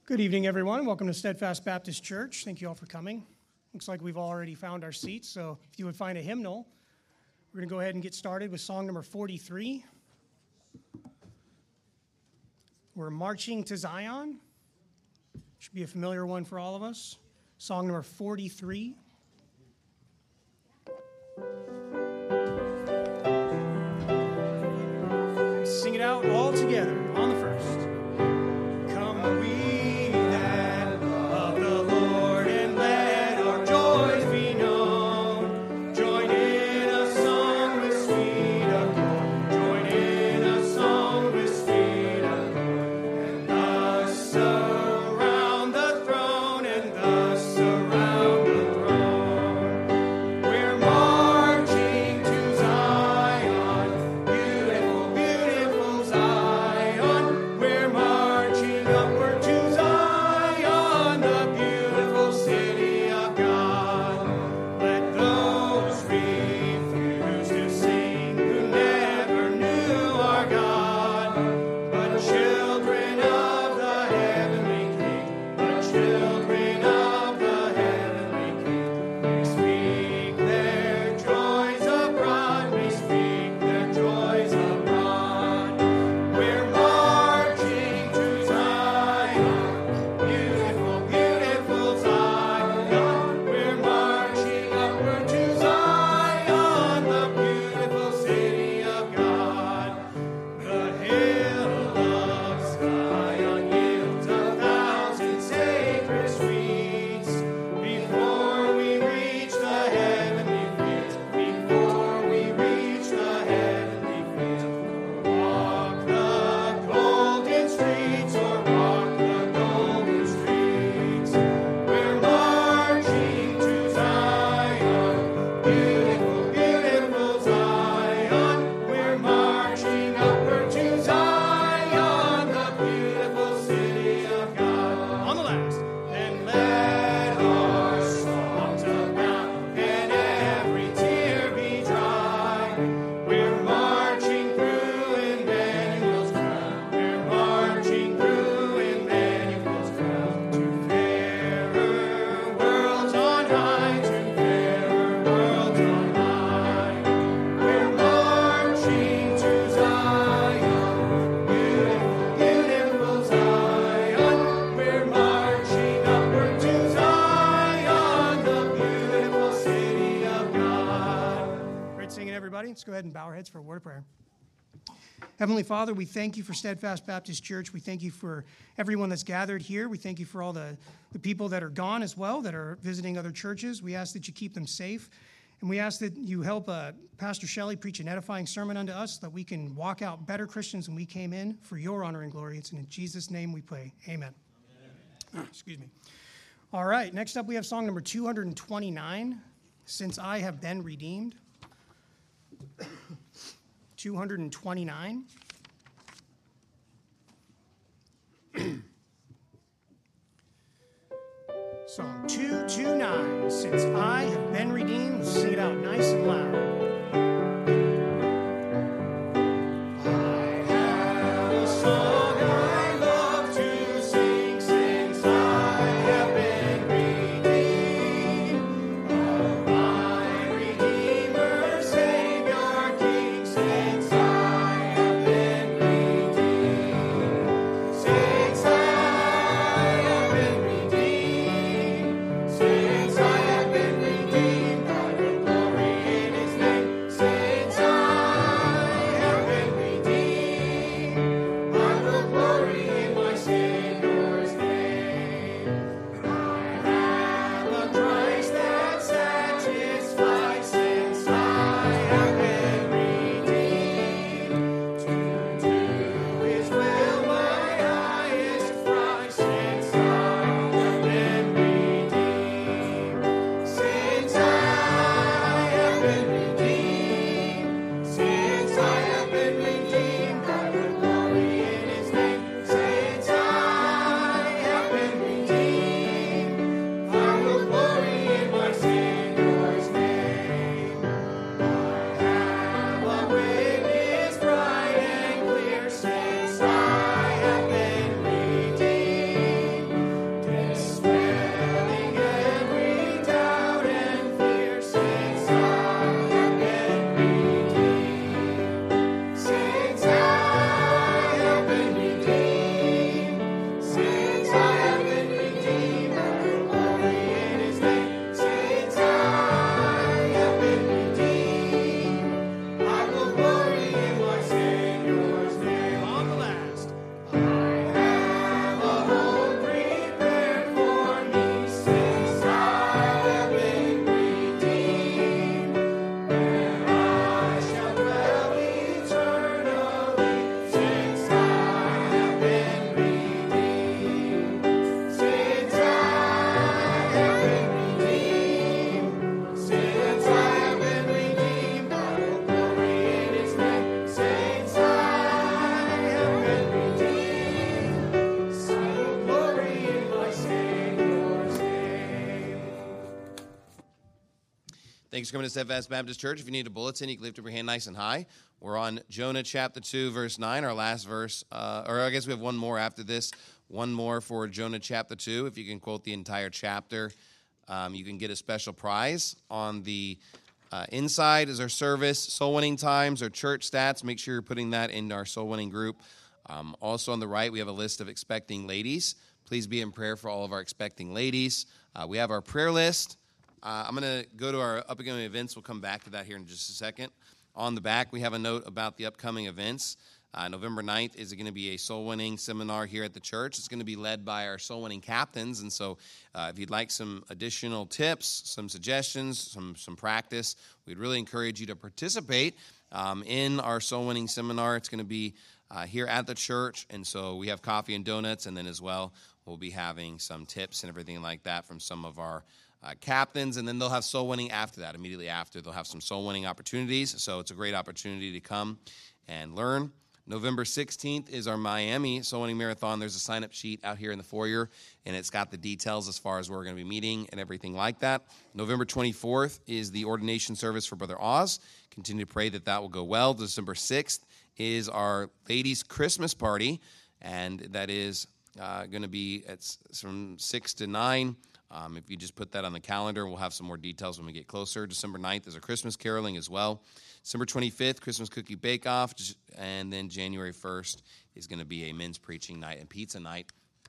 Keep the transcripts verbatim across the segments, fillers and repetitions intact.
Good evening, everyone. Welcome to Steadfast Baptist Church. Thank you all for coming. Looks like we've already found our seats, so if you would find a hymnal, we're going to go ahead and get started with song number forty-three. We're Marching to Zion. Should be a familiar one for all of us. Song number forty-three. Sing it out all together on the first. Come we. Let's go ahead and bow our heads for a word of prayer. Heavenly Father, we thank you for Steadfast Baptist Church. We thank you for everyone that's gathered here. We thank you for all the, the people that are gone as well, that are visiting other churches. We ask that you keep them safe. And we ask that you help uh, Pastor Shelley preach an edifying sermon unto us, that we can walk out better Christians than we came in for your honor and glory. It's in Jesus' name we pray. Amen. Amen. Excuse me. All right, next up we have song number two hundred twenty-nine, Since I Have Been Redeemed. two hundred twenty-nine. Song two twenty-nine, Since I Have Been Redeemed. Let's sing it out nice and loud. Since I have been redeemed by the glory in His name. Thanks for coming to Steadfast Baptist Church. If you need a bulletin, you can lift up your hand nice and high. We're on Jonah chapter two, verse nine, our last verse. Uh, or I guess we have one more after this. One more for Jonah chapter two. If you can quote the entire chapter, um, you can get a special prize. On the uh, inside is our service, soul winning times, our church stats. Make sure you're putting that in our soul winning group. Um, also on the right, we have a list of expecting ladies. Please be in prayer for all of our expecting ladies. Uh, we have our prayer list. Uh, I'm going to go to our upcoming events. We'll come back to that here in just a second. On the back, we have a note about the upcoming events. Uh, November ninth is going to be a soul-winning seminar here at the church. It's going to be led by our soul-winning captains. And so uh, if you'd like some additional tips, some suggestions, some, some practice, we'd really encourage you to participate um, in our soul-winning seminar. It's going to be uh, here at the church. And so we have coffee and donuts. And then as well, we'll be having some tips and everything like that from some of our Uh, captains, and then they'll have soul winning after that. Immediately after, they'll have some soul winning opportunities, so it's a great opportunity to come and learn. November sixteenth is our Miami Soul Winning Marathon. There's a sign-up sheet out here in the foyer, and it's got the details as far as where we're going to be meeting and everything like that. November twenty-fourth is the ordination service for Brother Oz. Continue to pray that that will go well. December sixth is our ladies' Christmas party, and that is uh, going to be at from six to nine. Um, if you just put that on the calendar, we'll have some more details when we get closer. December ninth is a Christmas caroling as well. December twenty-fifth, Christmas cookie bake-off. And then January first is going to be a men's preaching night and pizza night.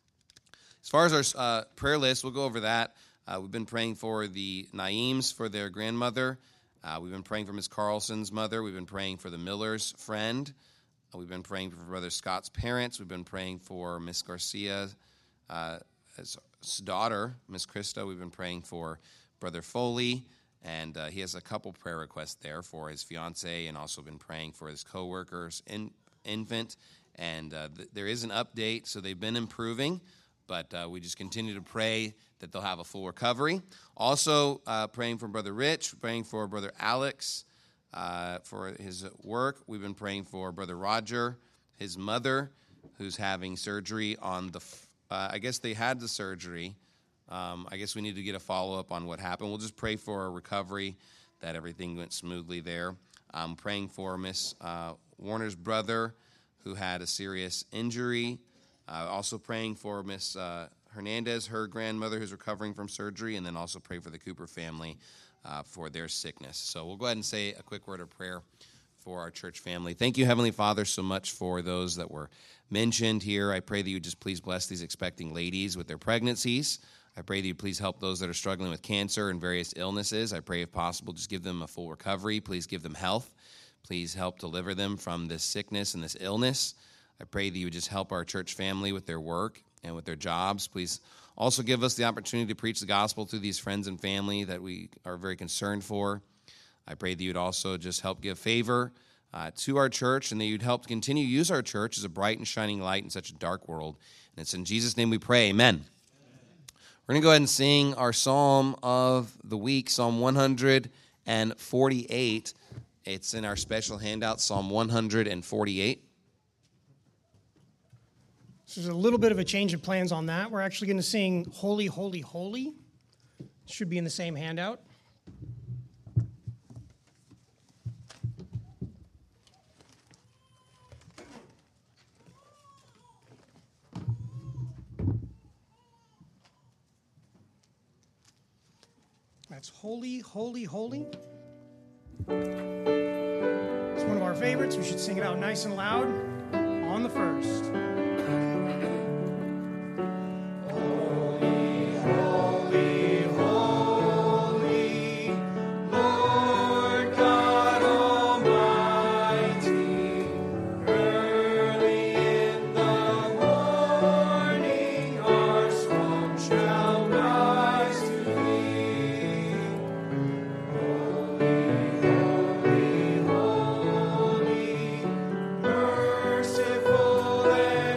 As far as our uh, prayer list, we'll go over that. Uh, we've been praying for the Naims, for their grandmother. Uh, we've been praying for Miss Carlson's mother. We've been praying for the Miller's friend. Uh, we've been praying for Brother Scott's parents. We've been praying for Miss Garcia, uh, his daughter, Miss Krista. We've been praying for Brother Foley, and uh, he has a couple prayer requests there for his fiance, and also been praying for his co-worker's in, infant. And uh, th- there is an update, so they've been improving, but uh, we just continue to pray that they'll have a full recovery. Also uh, praying for Brother Rich, praying for Brother Alex uh, for his work. We've been praying for Brother Roger, his mother, who's having surgery on the f- Uh, I guess they had the surgery. Um, I guess we need to get a follow-up on what happened. We'll just pray for a recovery, that everything went smoothly there. I'm praying for Miss uh, Warner's brother, who had a serious injury. Uh, also praying for Miss uh, Hernandez, her grandmother, who's recovering from surgery. And then also pray for the Cooper family uh, for their sickness. So we'll go ahead and say a quick word of prayer for our church family. Thank you, Heavenly Father, so much for those that were mentioned here. I pray that you just please bless these expecting ladies with their pregnancies. I pray that you please help those that are struggling with cancer and various illnesses. I pray, if possible, just give them a full recovery. Please give them health. Please help deliver them from this sickness and this illness. I pray that you would just help our church family with their work and with their jobs. Please also give us the opportunity to preach the gospel through these friends and family that we are very concerned for. I pray that you'd also just help give favor uh, to our church, and that you'd help continue to use our church as a bright and shining light in such a dark world. And it's in Jesus' name we pray. Amen. Amen. We're going to go ahead and sing our psalm of the week, Psalm one forty-eight. It's in our special handout, Psalm one forty-eight. So there's a little bit of a change of plans on that. We're actually going to sing Holy, Holy, Holy. It should be in the same handout. That's Holy, Holy, Holy. It's one of our favorites. We should sing it out nice and loud on the first. Merciful and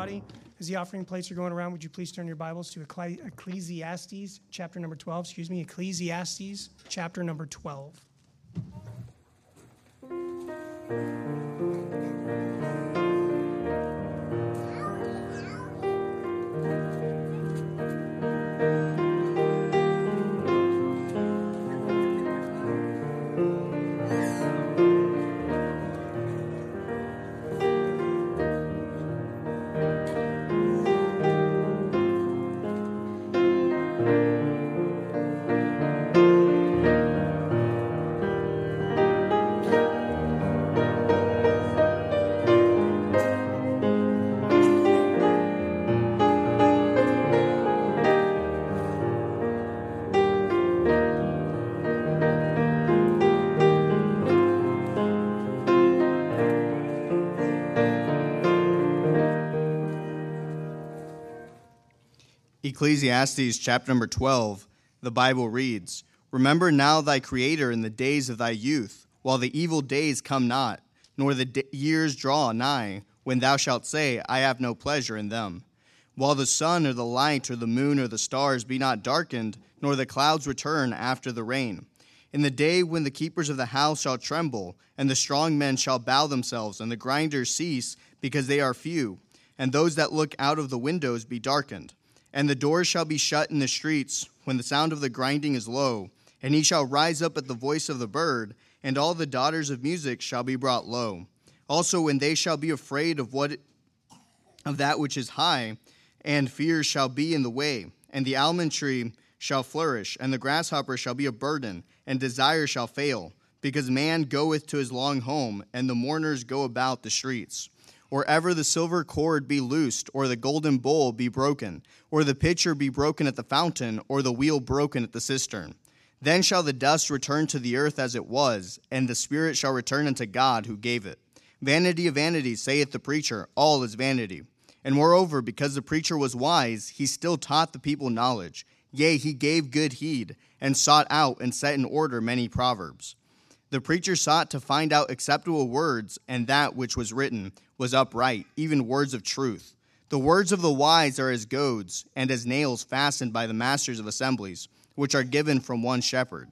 everybody. As the offering plates are going around, would you please turn your Bibles to Ecclesiastes, chapter number twelve, excuse me, Ecclesiastes, chapter number twelve. Ecclesiastes chapter number twelve, the Bible reads, Remember now thy Creator in the days of thy youth, while the evil days come not, nor the d- years draw nigh, when thou shalt say, I have no pleasure in them. While the sun or the light or the moon or the stars be not darkened, nor the clouds return after the rain. In the day when the keepers of the house shall tremble, and the strong men shall bow themselves, and the grinders cease, because they are few, and those that look out of the windows be darkened. And the doors shall be shut in the streets, when the sound of the grinding is low. And he shall rise up at the voice of the bird, and all the daughters of music shall be brought low. Also when they shall be afraid of what of that which is high, and fear shall be in the way, and the almond tree shall flourish, and the grasshopper shall be a burden, and desire shall fail, because man goeth to his long home, and the mourners go about the streets. Or ever the silver cord be loosed, or the golden bowl be broken, or the pitcher be broken at the fountain, or the wheel broken at the cistern. Then shall the dust return to the earth as it was, and the spirit shall return unto God who gave it. Vanity of vanities, saith the preacher, all is vanity. And moreover, because the preacher was wise, he still taught the people knowledge. Yea, he gave good heed, and sought out and set in order many proverbs. The preacher sought to find out acceptable words, and that which was written was upright, even words of truth. The words of the wise are as goads, and as nails fastened by the masters of assemblies, which are given from one shepherd.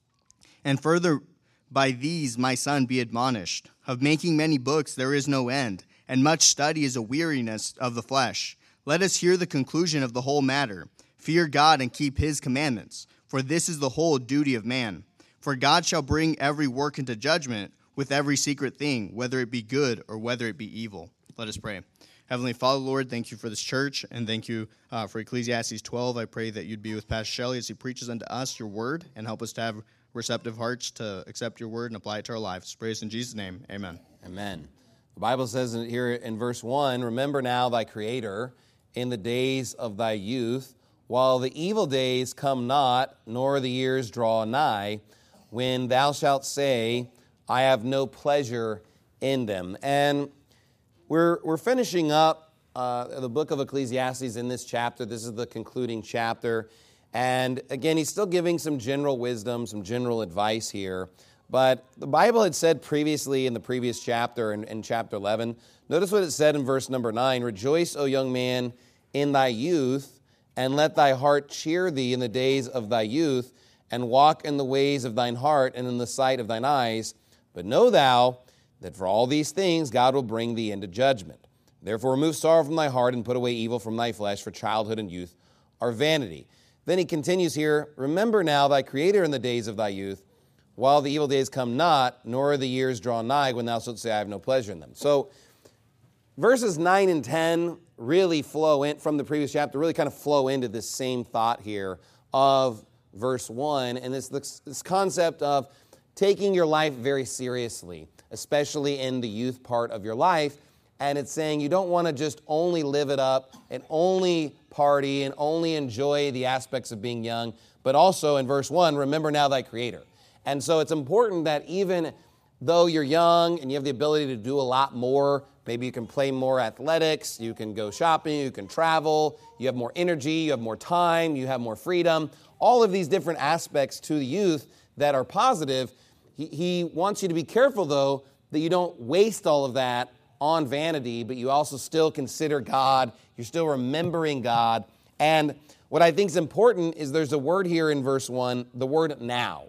And further, by these, my son, be admonished. Of making many books there is no end, and much study is a weariness of the flesh. Let us hear the conclusion of the whole matter. Fear God and keep his commandments, for this is the whole duty of man. For God shall bring every work into judgment with every secret thing, whether it be good or whether it be evil. Let us pray. Heavenly Father, Lord, thank you for this church, and thank you uh, for Ecclesiastes twelve. I pray that you'd be with Pastor Shelley as he preaches unto us your word, and help us to have receptive hearts to accept your word and apply it to our lives. Praise in Jesus' name. Amen. Amen. The Bible says here in verse one, Remember now thy Creator in the days of thy youth, while the evil days come not, nor the years draw nigh, when thou shalt say, I have no pleasure in them. And we're we're finishing up uh, the book of Ecclesiastes in this chapter. This is the concluding chapter. And again, he's still giving some general wisdom, some general advice here. But the Bible had said previously in the previous chapter, in, in chapter eleven, notice what it said in verse number nine, Rejoice, O young man, in thy youth, and let thy heart cheer thee in the days of thy youth, and walk in the ways of thine heart and in the sight of thine eyes. But know thou that for all these things God will bring thee into judgment. Therefore remove sorrow from thy heart and put away evil from thy flesh, for childhood and youth are vanity. Then he continues here, Remember now thy Creator in the days of thy youth, while the evil days come not, nor the years draw nigh, when thou shalt say, I have no pleasure in them. So verses nine and ten really flow in, from the previous chapter, really kind of flow into this same thought here of verse one, and this, this, this concept of taking your life very seriously, especially in the youth part of your life. And it's saying you don't want to just only live it up and only party and only enjoy the aspects of being young, but also in verse one, remember now thy Creator. And so it's important that even though you're young and you have the ability to do a lot more, maybe you can play more athletics, you can go shopping, you can travel, you have more energy, you have more time, you have more freedom, all of these different aspects to the youth that are positive. He, he wants you to be careful, though, that you don't waste all of that on vanity, but you also still consider God. You're still remembering God. And what I think is important is there's a word here in verse one, the word now.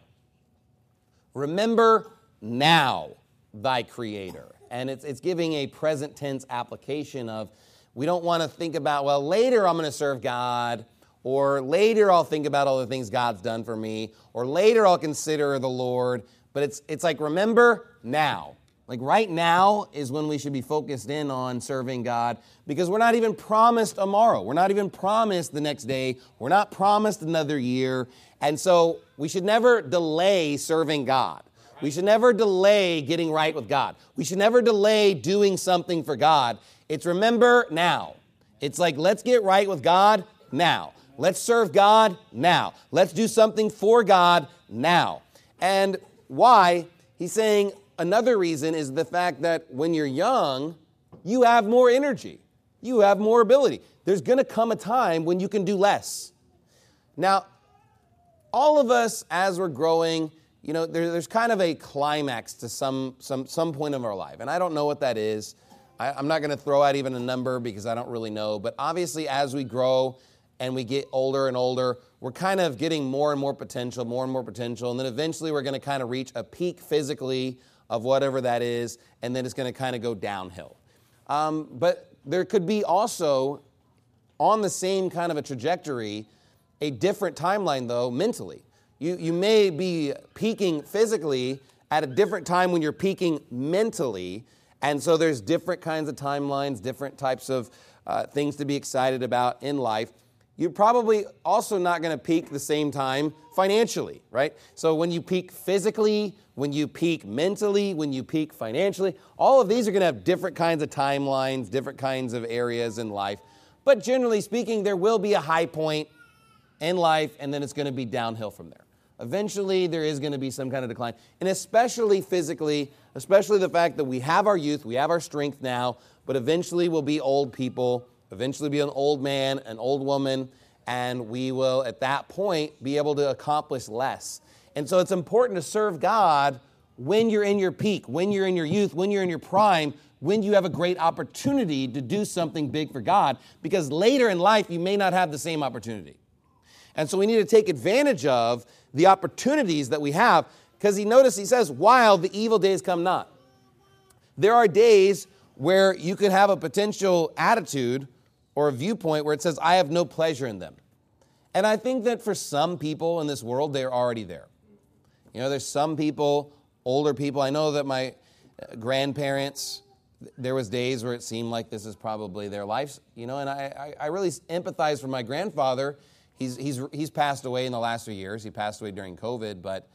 Remember now thy Creator. And it's it's giving a present tense application of, we don't want to think about, well, later I'm going to serve God, or later I'll think about all the things God's done for me, or later I'll consider the Lord. But it's it's like, remember now. Like right now is when we should be focused in on serving God, because we're not even promised tomorrow. We're not even promised the next day. We're not promised another year. And so we should never delay serving God. We should never delay getting right with God. We should never delay doing something for God. It's remember now. It's like, let's get right with God now. Let's serve God now. Let's do something for God now. And why? He's saying, another reason is the fact that when you're young, you have more energy. You have more ability. There's going to come a time when you can do less. Now, all of us, as we're growing, you know, there, there's kind of a climax to some some some point of our life. And I don't know what that is. I, I'm not going to throw out even a number because I don't really know. But obviously, as we grow and we get older and older, we're kind of getting more and more potential, more and more potential. And then eventually we're going to kind of reach a peak physically of whatever that is, and then it's going to kind of go downhill. Um, but there could be also, on the same kind of a trajectory, a different timeline, though, mentally. You, you may be peaking physically at a different time when you're peaking mentally, and so there's different kinds of timelines, different types of uh, things to be excited about in life. You're probably also not going to peak the same time financially, right? So when you peak physically, when you peak mentally, when you peak financially, all of these are going to have different kinds of timelines, different kinds of areas in life. But generally speaking, there will be a high point in life, and then it's going to be downhill from there. Eventually, there is going to be some kind of decline, and especially physically, especially the fact that we have our youth, we have our strength now, but eventually we'll be old people, eventually be an old man, an old woman, and we will, at that point, be able to accomplish less. And so it's important to serve God when you're in your peak, when you're in your youth, when you're in your prime, when you have a great opportunity to do something big for God, because later in life, you may not have the same opportunity. And so we need to take advantage of the opportunities that we have, because he notice he says, while the evil days come not. There are days where you could have a potential attitude or a viewpoint where it says, I have no pleasure in them. And I think that for some people in this world, they're already there. You know, there's some people, older people. I know that my grandparents, there was days where it seemed like this is probably their life, you know, and I, I, I really empathize for my grandfather. He's, he's, he's passed away in the last few years. He passed away during COVID, but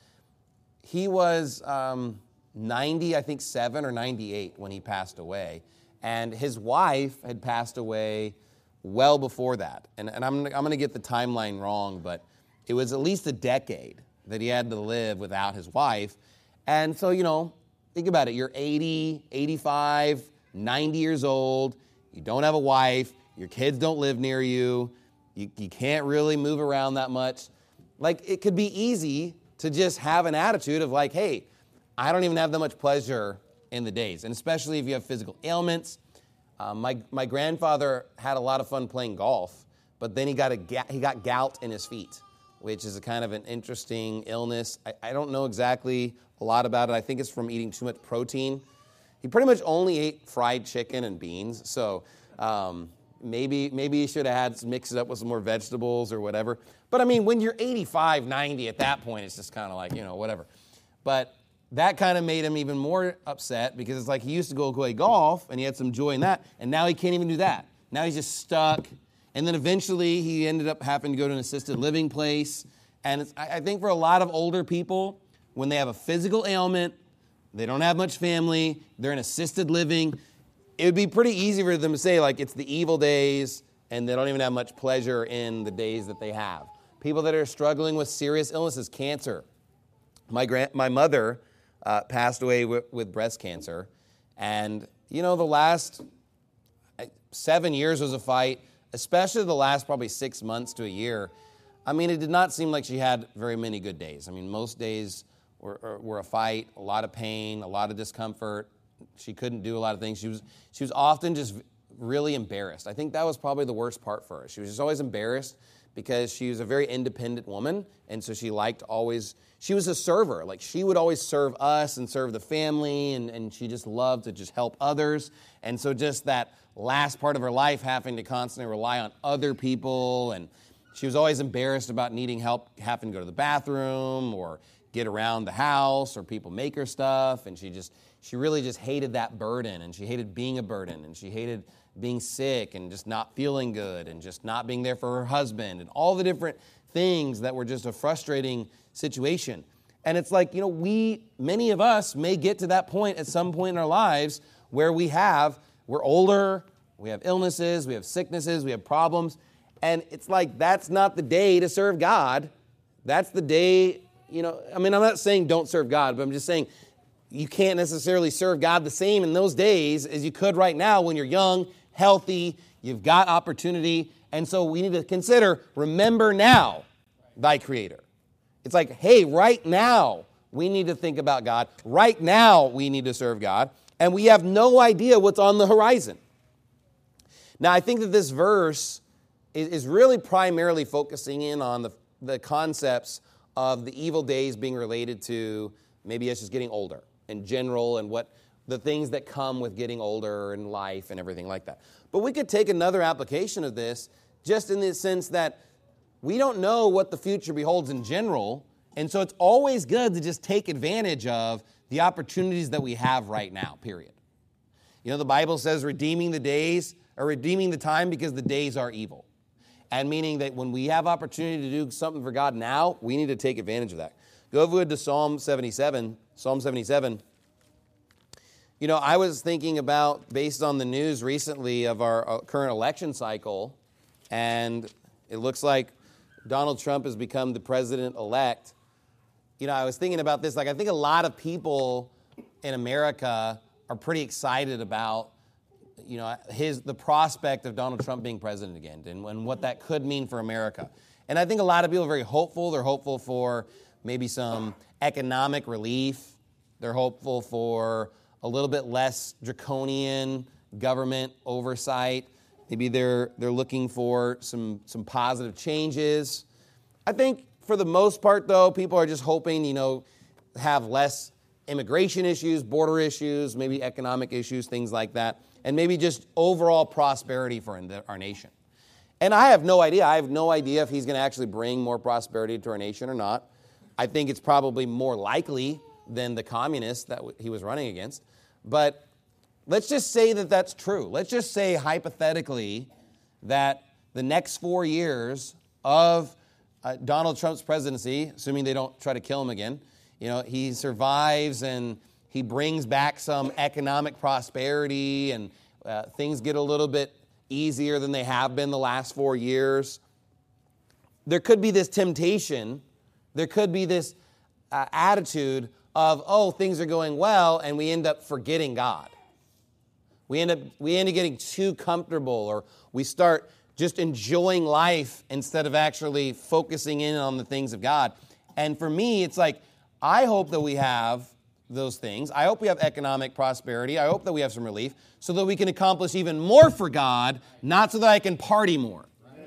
he was um, ninety, I think seven or ninety-eight when he passed away. And his wife had passed away well before that. And, and I'm, I'm going to get the timeline wrong, but it was at least a decade that he had to live without his wife. And so, you know, think about it. You're eighty, eighty-five, ninety years old. You don't have a wife. Your kids don't live near you. You, you can't really move around that much. Like, it could be easy to just have an attitude of like, hey, I don't even have that much pleasure in the days. And especially if you have physical ailments. Um, my my grandfather had a lot of fun playing golf, but then he got a he got gout in his feet, which is a kind of an interesting illness. I, I don't know exactly a lot about it. I think it's from eating too much protein. He pretty much only ate fried chicken and beans, so um, maybe maybe he should have had mix it up with some more vegetables or whatever. But I mean, when you're eighty-five, ninety, at that point, it's just kind of like, you know, whatever. But that kind of made him even more upset because it's like he used to go play golf and he had some joy in that, and now he can't even do that. Now he's just stuck. And then eventually he ended up having to go to an assisted living place. And it's, I think for a lot of older people, when they have a physical ailment, they don't have much family, they're in assisted living, it would be pretty easy for them to say, like, it's the evil days and they don't even have much pleasure in the days that they have. People that are struggling with serious illnesses, cancer. My grand, my mother uh, passed away w- with breast cancer. And, you know, the last seven years was a fight, especially the last probably six months to a year. I mean, it did not seem like she had very many good days. I mean, most days were, were a fight, a lot of pain, a lot of discomfort, She couldn't do a lot of things. She was she was often just really embarrassed. I think that was probably the worst part for her. She was just always embarrassed because she was a very independent woman, and so she liked always, she was a server. Like, she would always serve us and serve the family, and, and she just loved to just help others. And so just that last part of her life having to constantly rely on other people, and she was always embarrassed about needing help, having to go to the bathroom or get around the house, or people make her stuff, and she just, she really just hated that burden, and she hated being a burden, and she hated being sick and just not feeling good and just not being there for her husband and all the different things that were just a frustrating situation. And it's like, you know, we, many of us may get to that point at some point in our lives where we have, we're older, we have illnesses, we have sicknesses, we have problems, and it's like, that's not the day to serve God. That's the day, you know, I mean, I'm not saying don't serve God, but I'm just saying you can't necessarily serve God the same in those days as you could right now when you're young, healthy, you've got opportunity. And so we need to consider, remember now thy Creator. It's like, hey, right now we need to think about God. Right now we need to serve God. And we have no idea what's on the horizon. Now, I think that this verse is, is really primarily focusing in on the, the concepts of the evil days being related to maybe us just getting older in general, and what the things that come with getting older in life and everything like that. But we could take another application of this just in the sense that we don't know what the future beholds in general, and so it's always good to just take advantage of the opportunities that we have right now, period. You know, the Bible says redeeming the days, or redeeming the time because the days are evil. And meaning that when we have opportunity to do something for God now, we need to take advantage of that. Go over to Psalm seventy-seven. Psalm seventy-seven. You know, I was thinking about, based on the news recently of our current election cycle, and it looks like Donald Trump has become the president-elect. You know, I was thinking about this. Like, I think a lot of people in America are pretty excited about, you know, his the prospect of Donald Trump being president again, and, and what that could mean for America. And I think a lot of people are very hopeful. They're hopeful for maybe some economic relief. They're hopeful for a little bit less draconian government oversight. Maybe they're they're looking for some some positive changes. I think for the most part, though, people are just hoping, you know, have less immigration issues, border issues, maybe economic issues, things like that, and maybe just overall prosperity for our nation. And I have no idea. I have no idea if he's going to actually bring more prosperity to our nation or not. I think it's probably more likely than the communists that he was running against. But let's just say that that's true. Let's just say hypothetically that the next four years of uh, Donald Trump's presidency, assuming they don't try to kill him again, you know, he survives and he brings back some economic prosperity, and uh, things get a little bit easier than they have been the last four years. There could be this temptation, there could be this uh, attitude of, oh, things are going well, and we end up forgetting God. We end up we end up getting too comfortable, or we start just enjoying life instead of actually focusing in on the things of God. And for me, it's like, I hope that we have those things. I hope we have economic prosperity. I hope that we have some relief so that we can accomplish even more for God, not so that I can party more,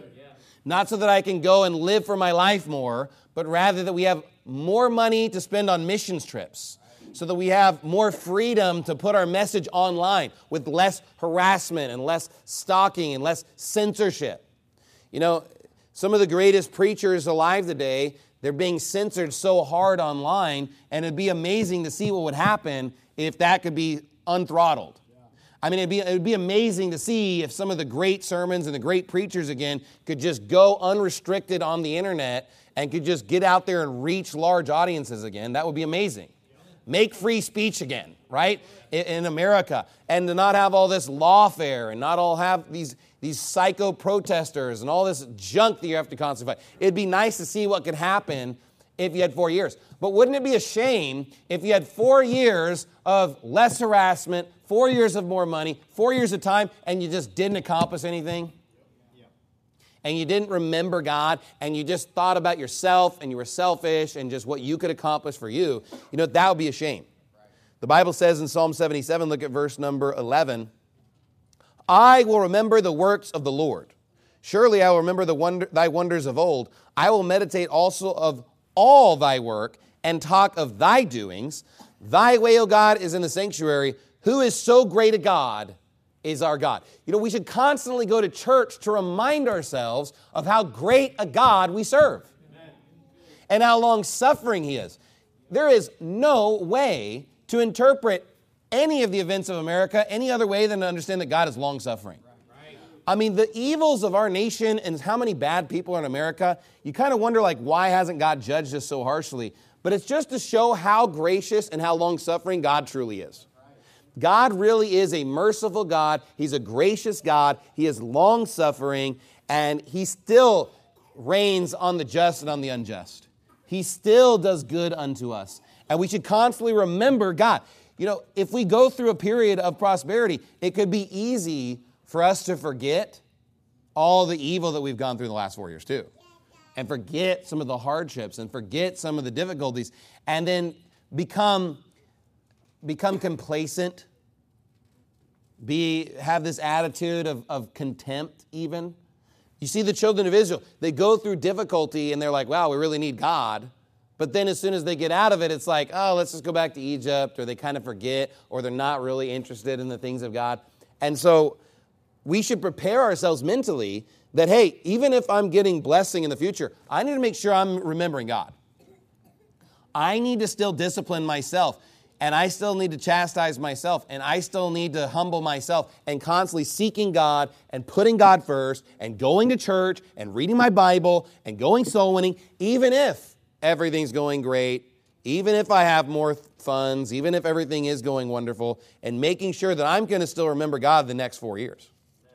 not so that I can go and live for my life more, but rather that we have more money to spend on missions trips, so that we have more freedom to put our message online with less harassment and less stalking and less censorship. You know, some of the greatest preachers alive today, they're being censored so hard online, and it'd be amazing to see what would happen if that could be unthrottled. I mean, it'd be, it'd be amazing to see if some of the great sermons and the great preachers, again, could just go unrestricted on the internet and could just get out there and reach large audiences again. That would be amazing. Make free speech again, right, in, in America. And to not have all this lawfare and not all have these, these psycho protesters and all this junk that you have to constantly fight. It'd be nice to see what could happen if you had four years. But wouldn't it be a shame if you had four years of less harassment, four years of more money, four years of time, and you just didn't accomplish anything? And you didn't remember God, and you just thought about yourself, and you were selfish, and just what you could accomplish for you? You know, that would be a shame. The Bible says in Psalm seventy-seven, look at verse number eleven, I will remember the works of the Lord. Surely I will remember the wonder, thy wonders of old. I will meditate also of all thy work and talk of thy doings. Thy way, O God, is in the sanctuary. Who is so great a God is our God. You know, we should constantly go to church to remind ourselves of how great a God we serve. Amen. And how long-suffering he is. There is no way to interpret any of the events of America any other way than to understand that God is long-suffering. Right. I mean, the evils of our nation and how many bad people are in America, you kind of wonder, like, why hasn't God judged us so harshly? But it's just to show how gracious and how long-suffering God truly is. God really is a merciful God. He's a gracious God. He is long-suffering, and he still reigns on the just and on the unjust. He still does good unto us. And we should constantly remember God. You know, if we go through a period of prosperity, it could be easy for us to forget all the evil that we've gone through in the last four years too. And forget some of the hardships and forget some of the difficulties and then become, become complacent, be, have this attitude of, of contempt even. You see the children of Israel, they go through difficulty and they're like, wow, we really need God. But then as soon as they get out of it, it's like, oh, let's just go back to Egypt, or they kind of forget, or they're not really interested in the things of God. And so we should prepare ourselves mentally that, hey, even if I'm getting blessing in the future, I need to make sure I'm remembering God. I need to still discipline myself, and I still need to chastise myself, and I still need to humble myself, and constantly seeking God and putting God first, and going to church, and reading my Bible, and going soul winning, even if everything's going great, even if I have more funds, even if everything is going wonderful, and making sure that I'm going to still remember God the next four years.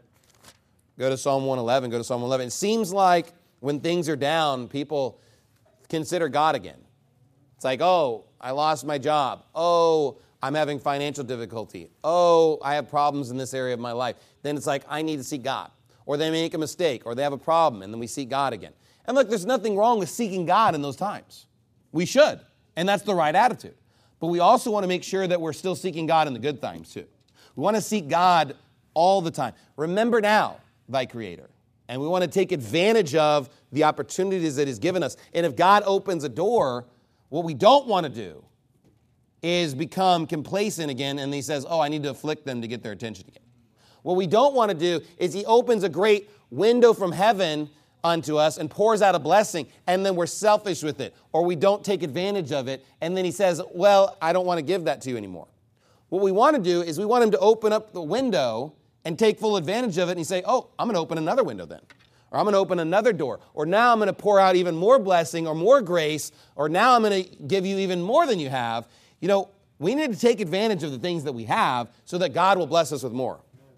Go to Psalm one eleven, go to Psalm one eleven. It seems like when things are down, people consider God again. It's like, oh, I lost my job. Oh, I'm having financial difficulty. Oh, I have problems in this area of my life. Then it's like, I need to seek God. Or they make a mistake, or they have a problem, and then we seek God again. And look, there's nothing wrong with seeking God in those times. We should, and that's the right attitude. But we also want to make sure that we're still seeking God in the good times too. We want to seek God all the time. Remember now thy Creator. And we want to take advantage of the opportunities that He's given us. And if God opens a door, what we don't want to do is become complacent again, and He says, oh, I need to afflict them to get their attention again. What we don't want to do is He opens a great window from heaven unto us and pours out a blessing, and then we're selfish with it, or we don't take advantage of it, and then He says, well, I don't want to give that to you anymore. What we want to do is we want Him to open up the window and take full advantage of it, and He say, oh, I'm going to open another window then, or I'm going to open another door, or now I'm going to pour out even more blessing or more grace, or now I'm going to give you even more than you have. You know, we need to take advantage of the things that we have so that God will bless us with more.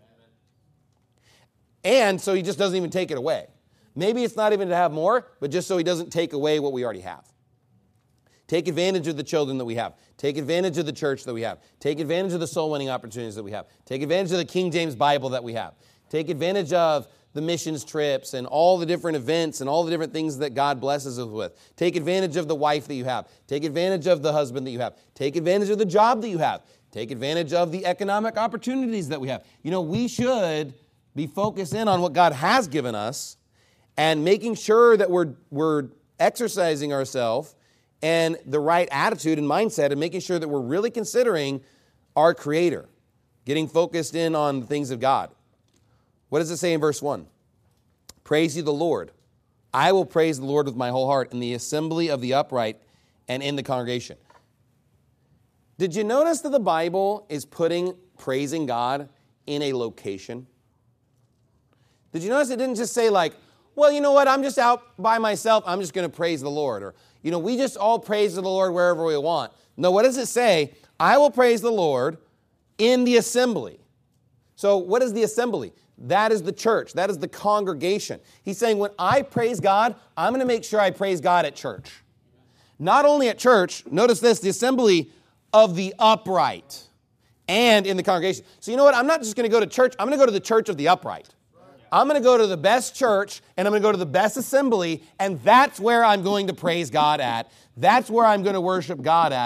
And so He just doesn't even take it away. Maybe it's not even to have more, but just so He doesn't take away what we already have. Take advantage of the children that we have. Take advantage of the church that we have. Take advantage of the soul winning opportunities that we have. Take advantage of the King James Bible that we have. Take advantage of the missions trips and all the different events and all the different things that God blesses us with. Take advantage of the wife that you have. Take advantage of the husband that you have. Take advantage of the job that you have. Take advantage of the economic opportunities that we have. You know, we should be focused in on what God has given us and making sure that we're, we're exercising ourselves and the right attitude and mindset and making sure that we're really considering our Creator, getting focused in on the things of God. What does it say in verse one? Praise ye the Lord. I will praise the Lord with my whole heart in the assembly of the upright and in the congregation. Did you notice that the Bible is putting praising God in a location? Did you notice it didn't just say like, well, you know what, I'm just out by myself, I'm just going to praise the Lord. Or, you know, we just all praise the Lord wherever we want. No, what does it say? I will praise the Lord in the assembly. So what is the assembly? That is the church. That is the congregation. He's saying when I praise God, I'm going to make sure I praise God at church. Not only at church, notice this, the assembly of the upright and in the congregation. So you know what? I'm not just going to go to church. I'm going to go to the church of the upright. I'm going to go to the best church, and I'm going to go to the best assembly, and that's where I'm going to praise God at. That's where I'm going to worship God at.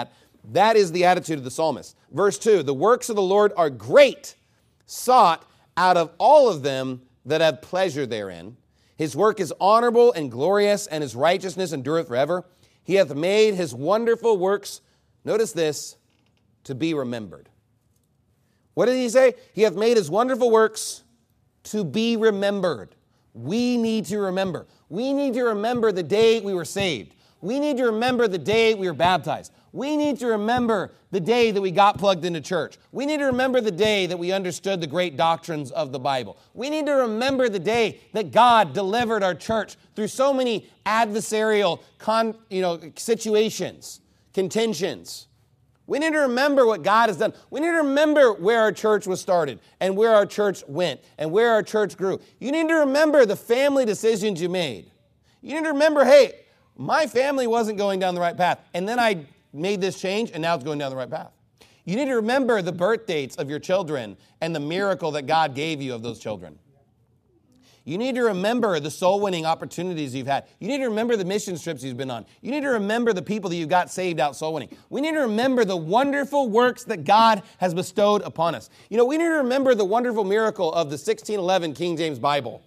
That is the attitude of the psalmist. Verse two, the works of the Lord are great, sought out of all of them that have pleasure therein. His work is honorable and glorious, and his righteousness endureth forever. He hath made his wonderful works, notice this, to be remembered. What did he say? He hath made his wonderful works to be remembered. We need to remember. We need to remember the day we were saved. We need to remember the day we were baptized. We need to remember the day that we got plugged into church. We need to remember the day that we understood the great doctrines of the Bible. We need to remember the day that God delivered our church through so many adversarial con, you know, situations, contentions. We need to remember what God has done. We need to remember where our church was started and where our church went and where our church grew. You need to remember the family decisions you made. You need to remember, hey, my family wasn't going down the right path, and then I made this change, and now it's going down the right path. You need to remember the birth dates of your children and the miracle that God gave you of those children. You need to remember the soul-winning opportunities you've had. You need to remember the mission trips you've been on. You need to remember the people that you got saved out soul-winning. We need to remember the wonderful works that God has bestowed upon us. You know, we need to remember the wonderful miracle of the sixteen eleven King James Bible.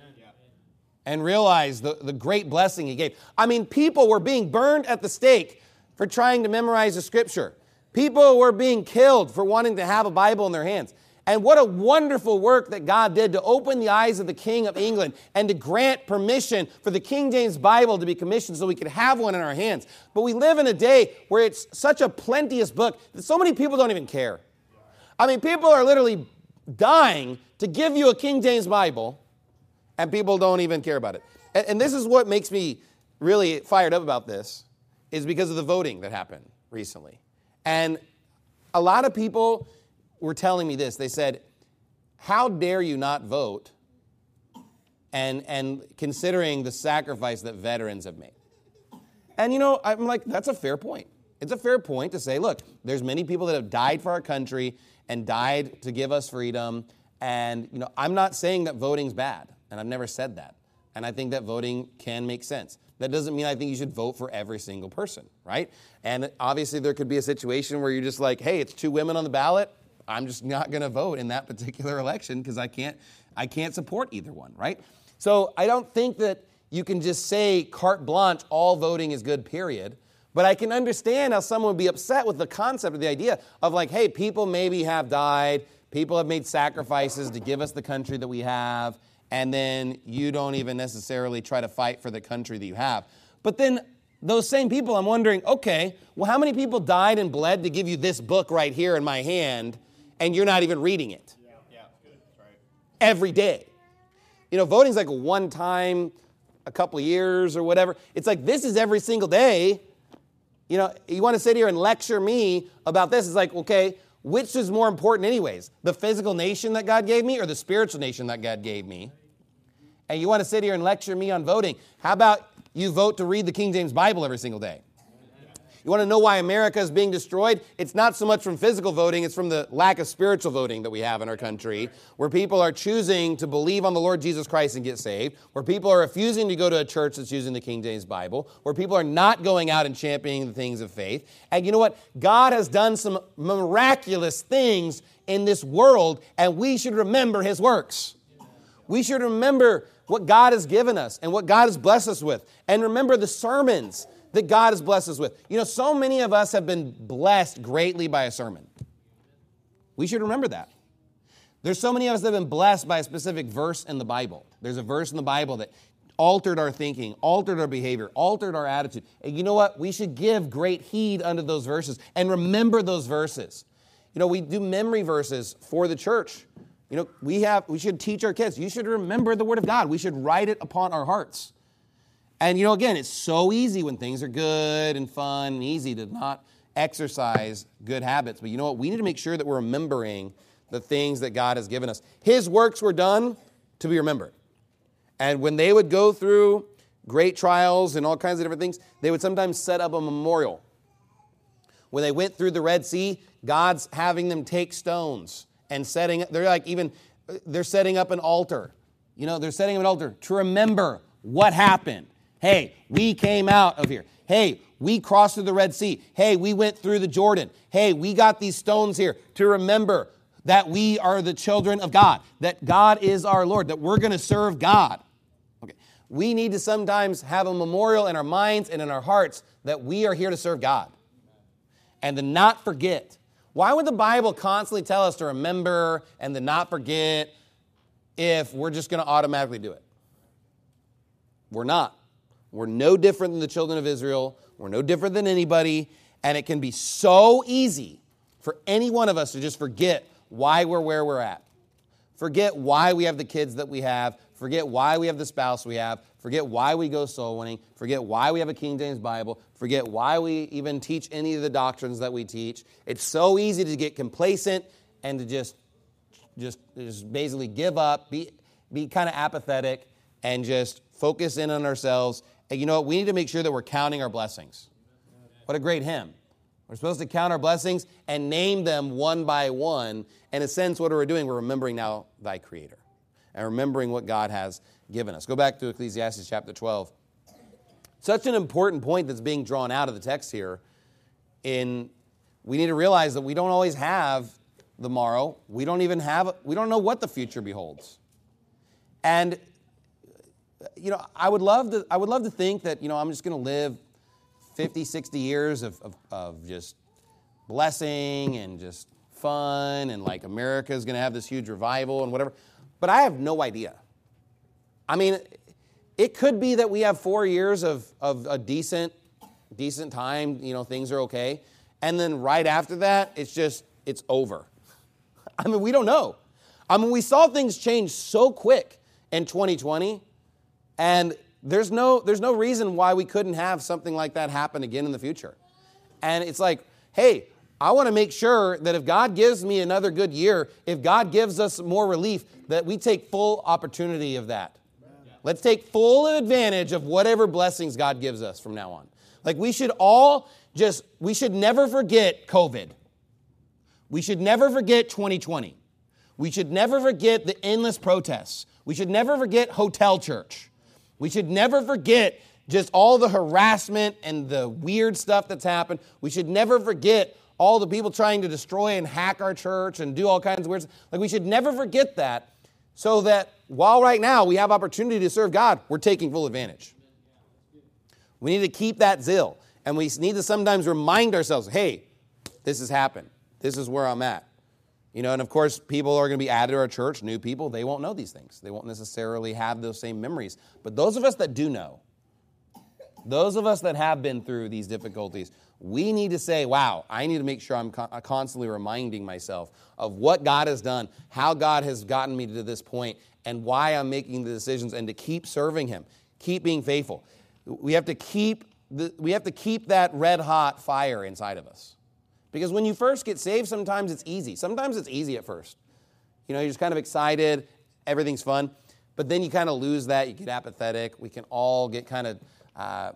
And realize the, the great blessing he gave. I mean, people were being burned at the stake for trying to memorize the scripture. People were being killed for wanting to have a Bible in their hands. And what a wonderful work that God did to open the eyes of the King of England and to grant permission for the King James Bible to be commissioned so we could have one in our hands. But we live in a day where it's such a plenteous book that so many people don't even care. I mean, people are literally dying to give you a King James Bible, and people don't even care about it. And, and this is what makes me really fired up about this, is because of the voting that happened recently. And a lot of people were telling me this. They said, how dare you not vote, and, and considering the sacrifice that veterans have made? And, you know, I'm like, that's a fair point. It's a fair point to say, look, there's many people that have died for our country and died to give us freedom. And, you know, I'm not saying that voting's bad. And I've never said that. And I think that voting can make sense. That doesn't mean I think you should vote for every single person, right? And obviously there could be a situation where you're just like, hey, it's two women on the ballot. I'm just not going to vote in that particular election because I can't, I can't support either one, right? So I don't think that you can just say carte blanche, all voting is good, period. But I can understand how someone would be upset with the concept of the idea of like, hey, people maybe have died. People have made sacrifices to give us the country that we have. And then you don't even necessarily try to fight for the country that you have. But then those same people, I'm wondering, okay, well, how many people died and bled to give you this book right here in my hand, and you're not even reading it? Yeah, yeah, good. That's right. Every day. You know, voting's like a one time, a couple of years or whatever. It's like this is every single day. You know, you want to sit here and lecture me about this. It's like, okay, which is more important anyways? The physical nation that God gave me or the spiritual nation that God gave me? And you want to sit here and lecture me on voting. How about you vote to read the King James Bible every single day? You want to know why America is being destroyed? It's not so much from physical voting, it's from the lack of spiritual voting that we have in our country, where people are choosing to believe on the Lord Jesus Christ and get saved, where people are refusing to go to a church that's using the King James Bible, where people are not going out and championing the things of faith. And you know what? God has done some miraculous things in this world, and we should remember his works. We should remember what God has given us and what God has blessed us with, and remember the sermons that God has blessed us with. You know, so many of us have been blessed greatly by a sermon. We should remember that. There's so many of us that have been blessed by a specific verse in the Bible. There's a verse in the Bible that altered our thinking, altered our behavior, altered our attitude. And you know what? We should give great heed unto those verses and remember those verses. You know, we do memory verses for the church. You know, we have, we should teach our kids. You should remember the Word of God. We should write it upon our hearts. And, you know, again, it's so easy when things are good and fun and easy to not exercise good habits. But you know what? We need to make sure that we're remembering the things that God has given us. His works were done to be remembered. And when they would go through great trials and all kinds of different things, they would sometimes set up a memorial. When they went through the Red Sea, God's having them take stones and setting, they're like even, they're setting up an altar. You know, they're setting up an altar to remember what happened. Hey, we came out of here. Hey, we crossed through the Red Sea. Hey, we went through the Jordan. Hey, we got these stones here to remember that we are the children of God, that God is our Lord, that we're going to serve God. Okay. We need to sometimes have a memorial in our minds and in our hearts that we are here to serve God and to not forget. Why would the Bible constantly tell us to remember and to not forget if we're just going to automatically do it? We're not. We're no different than the children of Israel. We're no different than anybody. And it can be so easy for any one of us to just forget why we're where we're at. Forget why we have the kids that we have. Forget why we have the spouse we have. Forget why we go soul winning. Forget why we have a King James Bible. Forget why we even teach any of the doctrines that we teach. It's so easy to get complacent and to just, just, just basically give up, be, be kind of apathetic, and just focus in on ourselves. And you know what? We need to make sure that we're counting our blessings. What a great hymn. We're supposed to count our blessings and name them one by one. In a sense, what are we doing? We're remembering now thy Creator and remembering what God has given us. Go back to Ecclesiastes chapter twelve. Such an important point that's being drawn out of the text here. In we need to realize that we don't always have the morrow. We don't even have, we don't know what the future beholds. And you know, I would love to, I would love to think that, you know, I'm just going to live fifty, sixty years of, of, of just blessing and just fun and like America is going to have this huge revival and whatever. But I have no idea. I mean, it could be that we have four years of, of a decent, decent time, you know, things are okay. And then right after that, it's just, it's over. I mean, we don't know. I mean, we saw things change so quick in twenty twenty. And there's no there's no reason why we couldn't have something like that happen again in the future. And it's like, hey, I want to make sure that if God gives me another good year, if God gives us more relief, that we take full opportunity of that. Let's take full advantage of whatever blessings God gives us from now on. Like we should all just, we should never forget COVID. We should never forget twenty twenty. We should never forget the endless protests. We should never forget hotel church. We should never forget just all the harassment and the weird stuff that's happened. We should never forget all the people trying to destroy and hack our church and do all kinds of weird stuff. Like we should never forget that, so that while right now we have opportunity to serve God, we're taking full advantage. We need to keep that zeal. And we need to sometimes remind ourselves, hey, this has happened. This is where I'm at. You know, and of course, people are going to be added to our church, new people. They won't know these things. They won't necessarily have those same memories. But those of us that do know, those of us that have been through these difficulties, we need to say, wow, I need to make sure I'm constantly reminding myself of what God has done, how God has gotten me to this point, and why I'm making the decisions, and to keep serving Him, keep being faithful. We have to keep the, we have to keep that red hot fire inside of us. Because when you first get saved, sometimes it's easy. Sometimes it's easy at first. You know, you're just kind of excited, everything's fun. But then you kind of lose that, you get apathetic. We can all get kind of uh,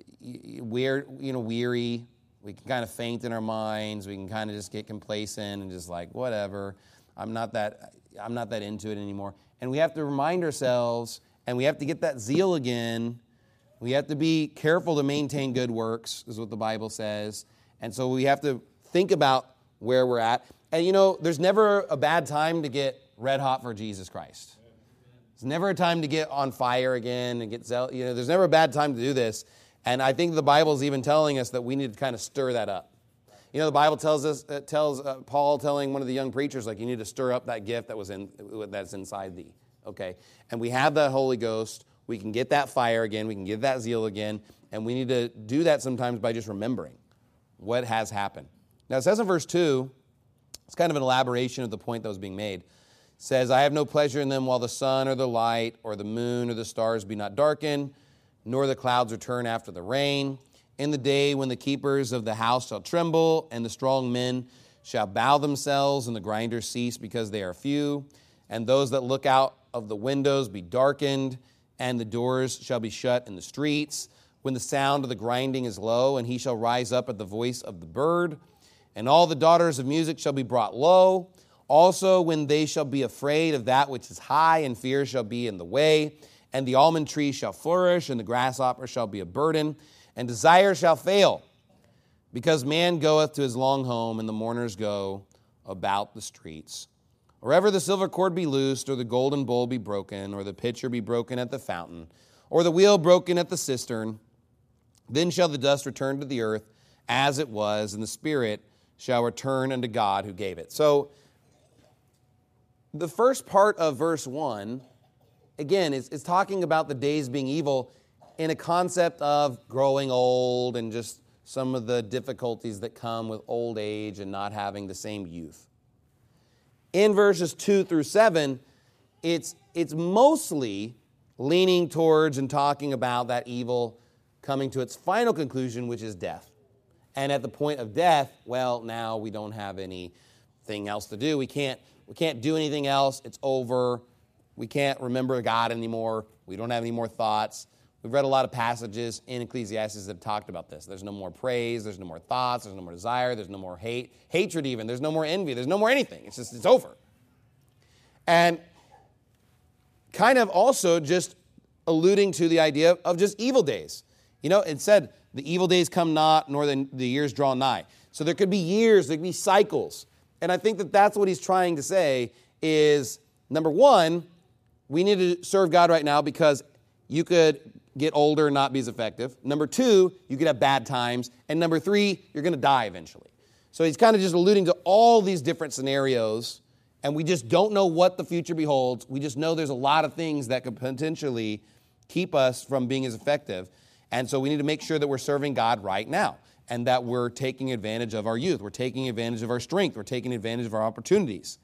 weird, you know, weary. We can kind of faint in our minds. We can kind of just get complacent and just like, whatever. I'm not that, I'm not that into it anymore. And we have to remind ourselves, and we have to get that zeal again. We have to be careful to maintain good works, is what the Bible says. And so we have to think about where we're at. And you know, there's never a bad time to get red hot for Jesus Christ. There's never a time to get on fire again and get zealous. You know, there's never a bad time to do this. And I think the Bible is even telling us that we need to kind of stir that up. You know, the Bible tells us, it tells uh, Paul telling one of the young preachers, like, you need to stir up that gift that was in that's inside thee. Okay, and we have the Holy Ghost. We can get that fire again. We can get that zeal again. And we need to do that sometimes by just remembering what has happened. Now, it says in verse two, it's kind of an elaboration of the point that was being made. It says, I have no pleasure in them while the sun or the light or the moon or the stars be not darkened, nor the clouds return after the rain. In the day when the keepers of the house shall tremble, and the strong men shall bow themselves, and the grinders cease because they are few, and those that look out of the windows be darkened, and the doors shall be shut in the streets, when the sound of the grinding is low, and he shall rise up at the voice of the bird, and all the daughters of music shall be brought low. Also, when they shall be afraid of that which is high, and fear shall be in the way, and the almond tree shall flourish, and the grasshopper shall be a burden, and desire shall fail, because man goeth to his long home, and the mourners go about the streets. Or ever the silver cord be loosed, or the golden bowl be broken, or the pitcher be broken at the fountain, or the wheel broken at the cistern, then shall the dust return to the earth as it was, and the spirit shall return unto God who gave it. So the first part of verse one, again, is, is talking about the days being evil in a concept of growing old and just some of the difficulties that come with old age and not having the same youth. In verses two through seven, it's, it's mostly leaning towards and talking about that evil coming to its final conclusion, which is death. And at the point of death, well, now we don't have anything else to do. We can't, we can't do anything else. It's over. We can't remember God anymore. We don't have any more thoughts. We've read a lot of passages in Ecclesiastes that have talked about this. There's no more praise. There's no more thoughts. There's no more desire. There's no more hate. Hatred even. There's no more envy. There's no more anything. It's just, it's over. And kind of also just alluding to the idea of just evil days. You know, it said, the evil days come not, nor the, the years draw nigh. So there could be years, there could be cycles. And I think that that's what he's trying to say is, number one, we need to serve God right now because you could get older and not be as effective. Number two, you could have bad times. And number three, you're going to die eventually. So he's kind of just alluding to all these different scenarios, and we just don't know what the future beholds. We just know there's a lot of things that could potentially keep us from being as effective. And so we need to make sure that we're serving God right now and that we're taking advantage of our youth. We're taking advantage of our strength. We're taking advantage of our opportunities.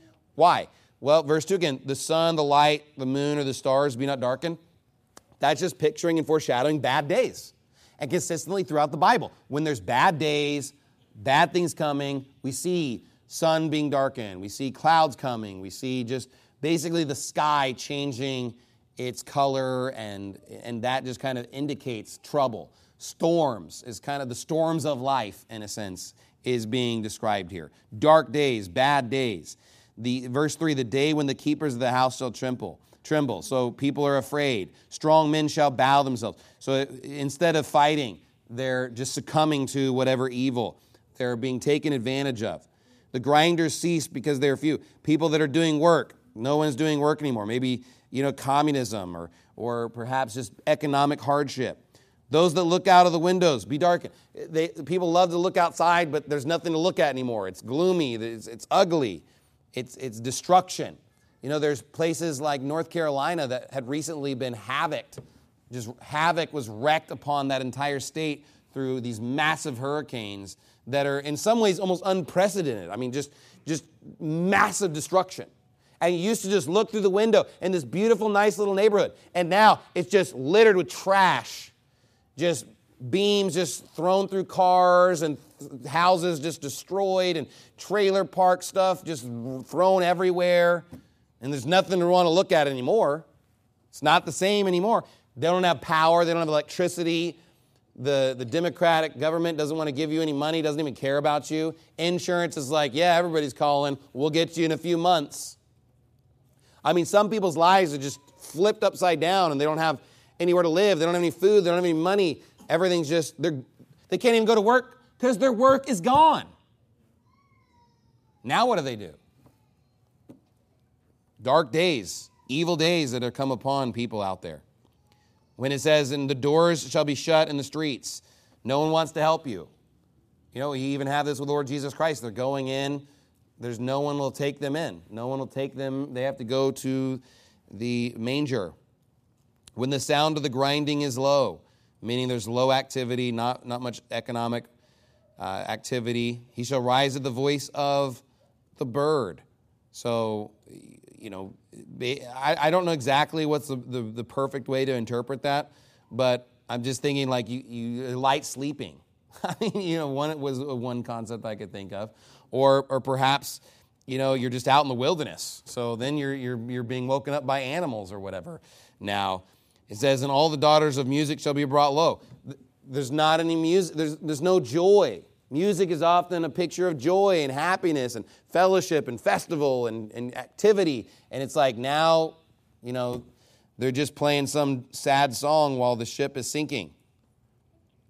Why? Well, verse two again, the sun, the light, the moon, or the stars be not darkened. That's just picturing and foreshadowing bad days. And consistently throughout the Bible, when there's bad days, bad things coming, we see sun being darkened. We see clouds coming. We see just basically the sky changing its color, and, and that just kind of indicates trouble. Storms is kind of the storms of life, in a sense, is being described here. Dark days, bad days. The verse three, the day when the keepers of the house shall tremble. Tremble. So people are afraid. Strong men shall bow themselves. So instead of fighting, they're just succumbing to whatever evil. They're being taken advantage of. The grinders cease because they're few. People that are doing work, no one's doing work anymore. Maybe, you know, communism or or perhaps just economic hardship. Those that look out of the windows, be darkened. They, people love to look outside, but there's nothing to look at anymore. It's gloomy. It's, it's ugly. It's, it's destruction. You know, there's places like North Carolina that had recently been havocked. Just havoc was wreaked upon that entire state through these massive hurricanes that are in some ways almost unprecedented. I mean, just, just massive destruction. And you used to just look through the window in this beautiful, nice little neighborhood. And now it's just littered with trash. Just beams just thrown through cars and houses just destroyed and trailer park stuff just thrown everywhere. And there's nothing to want to look at anymore. It's not the same anymore. They don't have power. They don't have electricity. The, the Democratic government doesn't want to give you any money, doesn't even care about you. Insurance is like, yeah, everybody's calling. We'll get you in a few months. I mean, some people's lives are just flipped upside down and they don't have anywhere to live. They don't have any food. They don't have any money. Everything's just, they're, they can't even go to work because their work is gone. Now what do they do? Dark days, evil days that have come upon people out there. When it says, and the doors shall be shut in the streets, no one wants to help you. You know, we even have this with Lord Jesus Christ. They're going in. There's no one will take them in. No one will take them. They have to go to the manger. When the sound of the grinding is low, meaning there's low activity, not, not much economic uh, activity, he shall rise at the voice of the bird. So, you know, I, I don't know exactly what's the, the, the perfect way to interpret that, but I'm just thinking like you, you light sleeping. I mean, you know, one was one concept I could think of. Or or perhaps, you know, you're just out in the wilderness. So then you're you're you're being woken up by animals or whatever. Now, it says, and all the daughters of music shall be brought low. There's not any music, there's there's no joy. Music is often a picture of joy and happiness and fellowship and festival and, and activity. And it's like now, you know, they're just playing some sad song while the ship is sinking.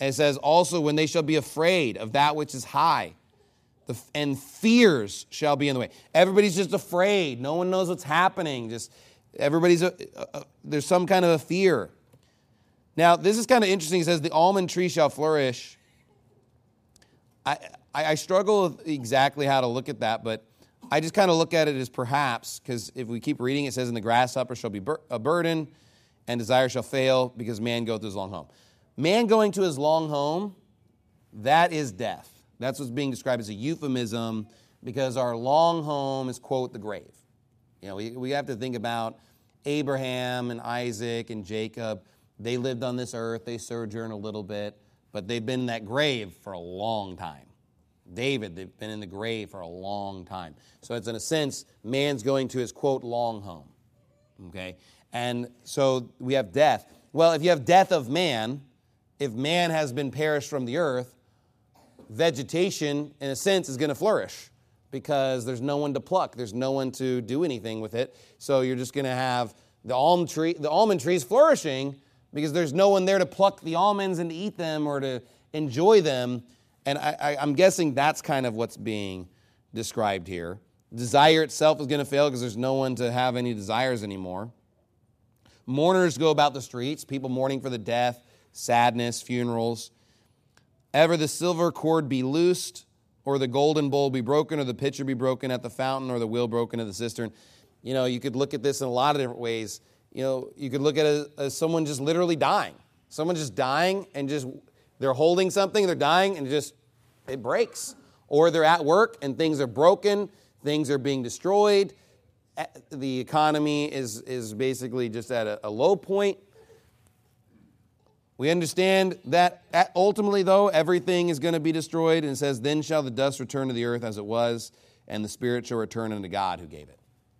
And it says, also when they shall be afraid of that which is high, the, and fears shall be in the way. Everybody's just afraid. No one knows what's happening. Just everybody's, a, a, a, there's some kind of a fear. Now, this is kind of interesting. It says, the almond tree shall flourish. I, I, I struggle with exactly how to look at that, but I just kind of look at it as perhaps, because if we keep reading, it says, and the grasshopper shall be bur- a burden, and desire shall fail, because man goeth to his long home. Man going to his long home, that is death. That's what's being described as a euphemism, because our long home is, quote, the grave. You know, we, we have to think about Abraham and Isaac and Jacob. They lived on this earth. They sojourned a little bit, but they've been in that grave for a long time. David, they've been in the grave for a long time. So it's in a sense, man's going to his, quote, long home. Okay? And so we have death. Well, if you have death of man, if man has been perished from the earth, vegetation, in a sense, is going to flourish because there's no one to pluck. There's no one to do anything with it. So you're just going to have the almond tree, the almond trees flourishing because there's no one there to pluck the almonds and to eat them or to enjoy them. And I, I, I'm guessing that's kind of what's being described here. Desire itself is going to fail because there's no one to have any desires anymore. Mourners go about the streets, people mourning for the death, sadness, funerals. Ever the silver cord be loosed, or the golden bowl be broken, or the pitcher be broken at the fountain, or the wheel broken at the cistern. You know, you could look at this in a lot of different ways. You know, you could look at it as someone just literally dying. Someone just dying and just, they're holding something, they're dying, and just, it breaks. Or they're at work and things are broken, things are being destroyed. The economy is, is basically just at a, a low point. We understand that ultimately, though, everything is going to be destroyed. And it says, then shall the dust return to the earth as it was, and the spirit shall return unto God who gave it.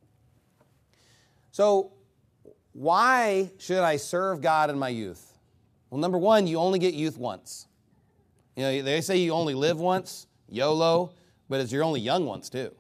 So, why should I serve God in my youth? Well, number one, you only get youth once. You know, they say you only live once, YOLO, but it's you're only young once too.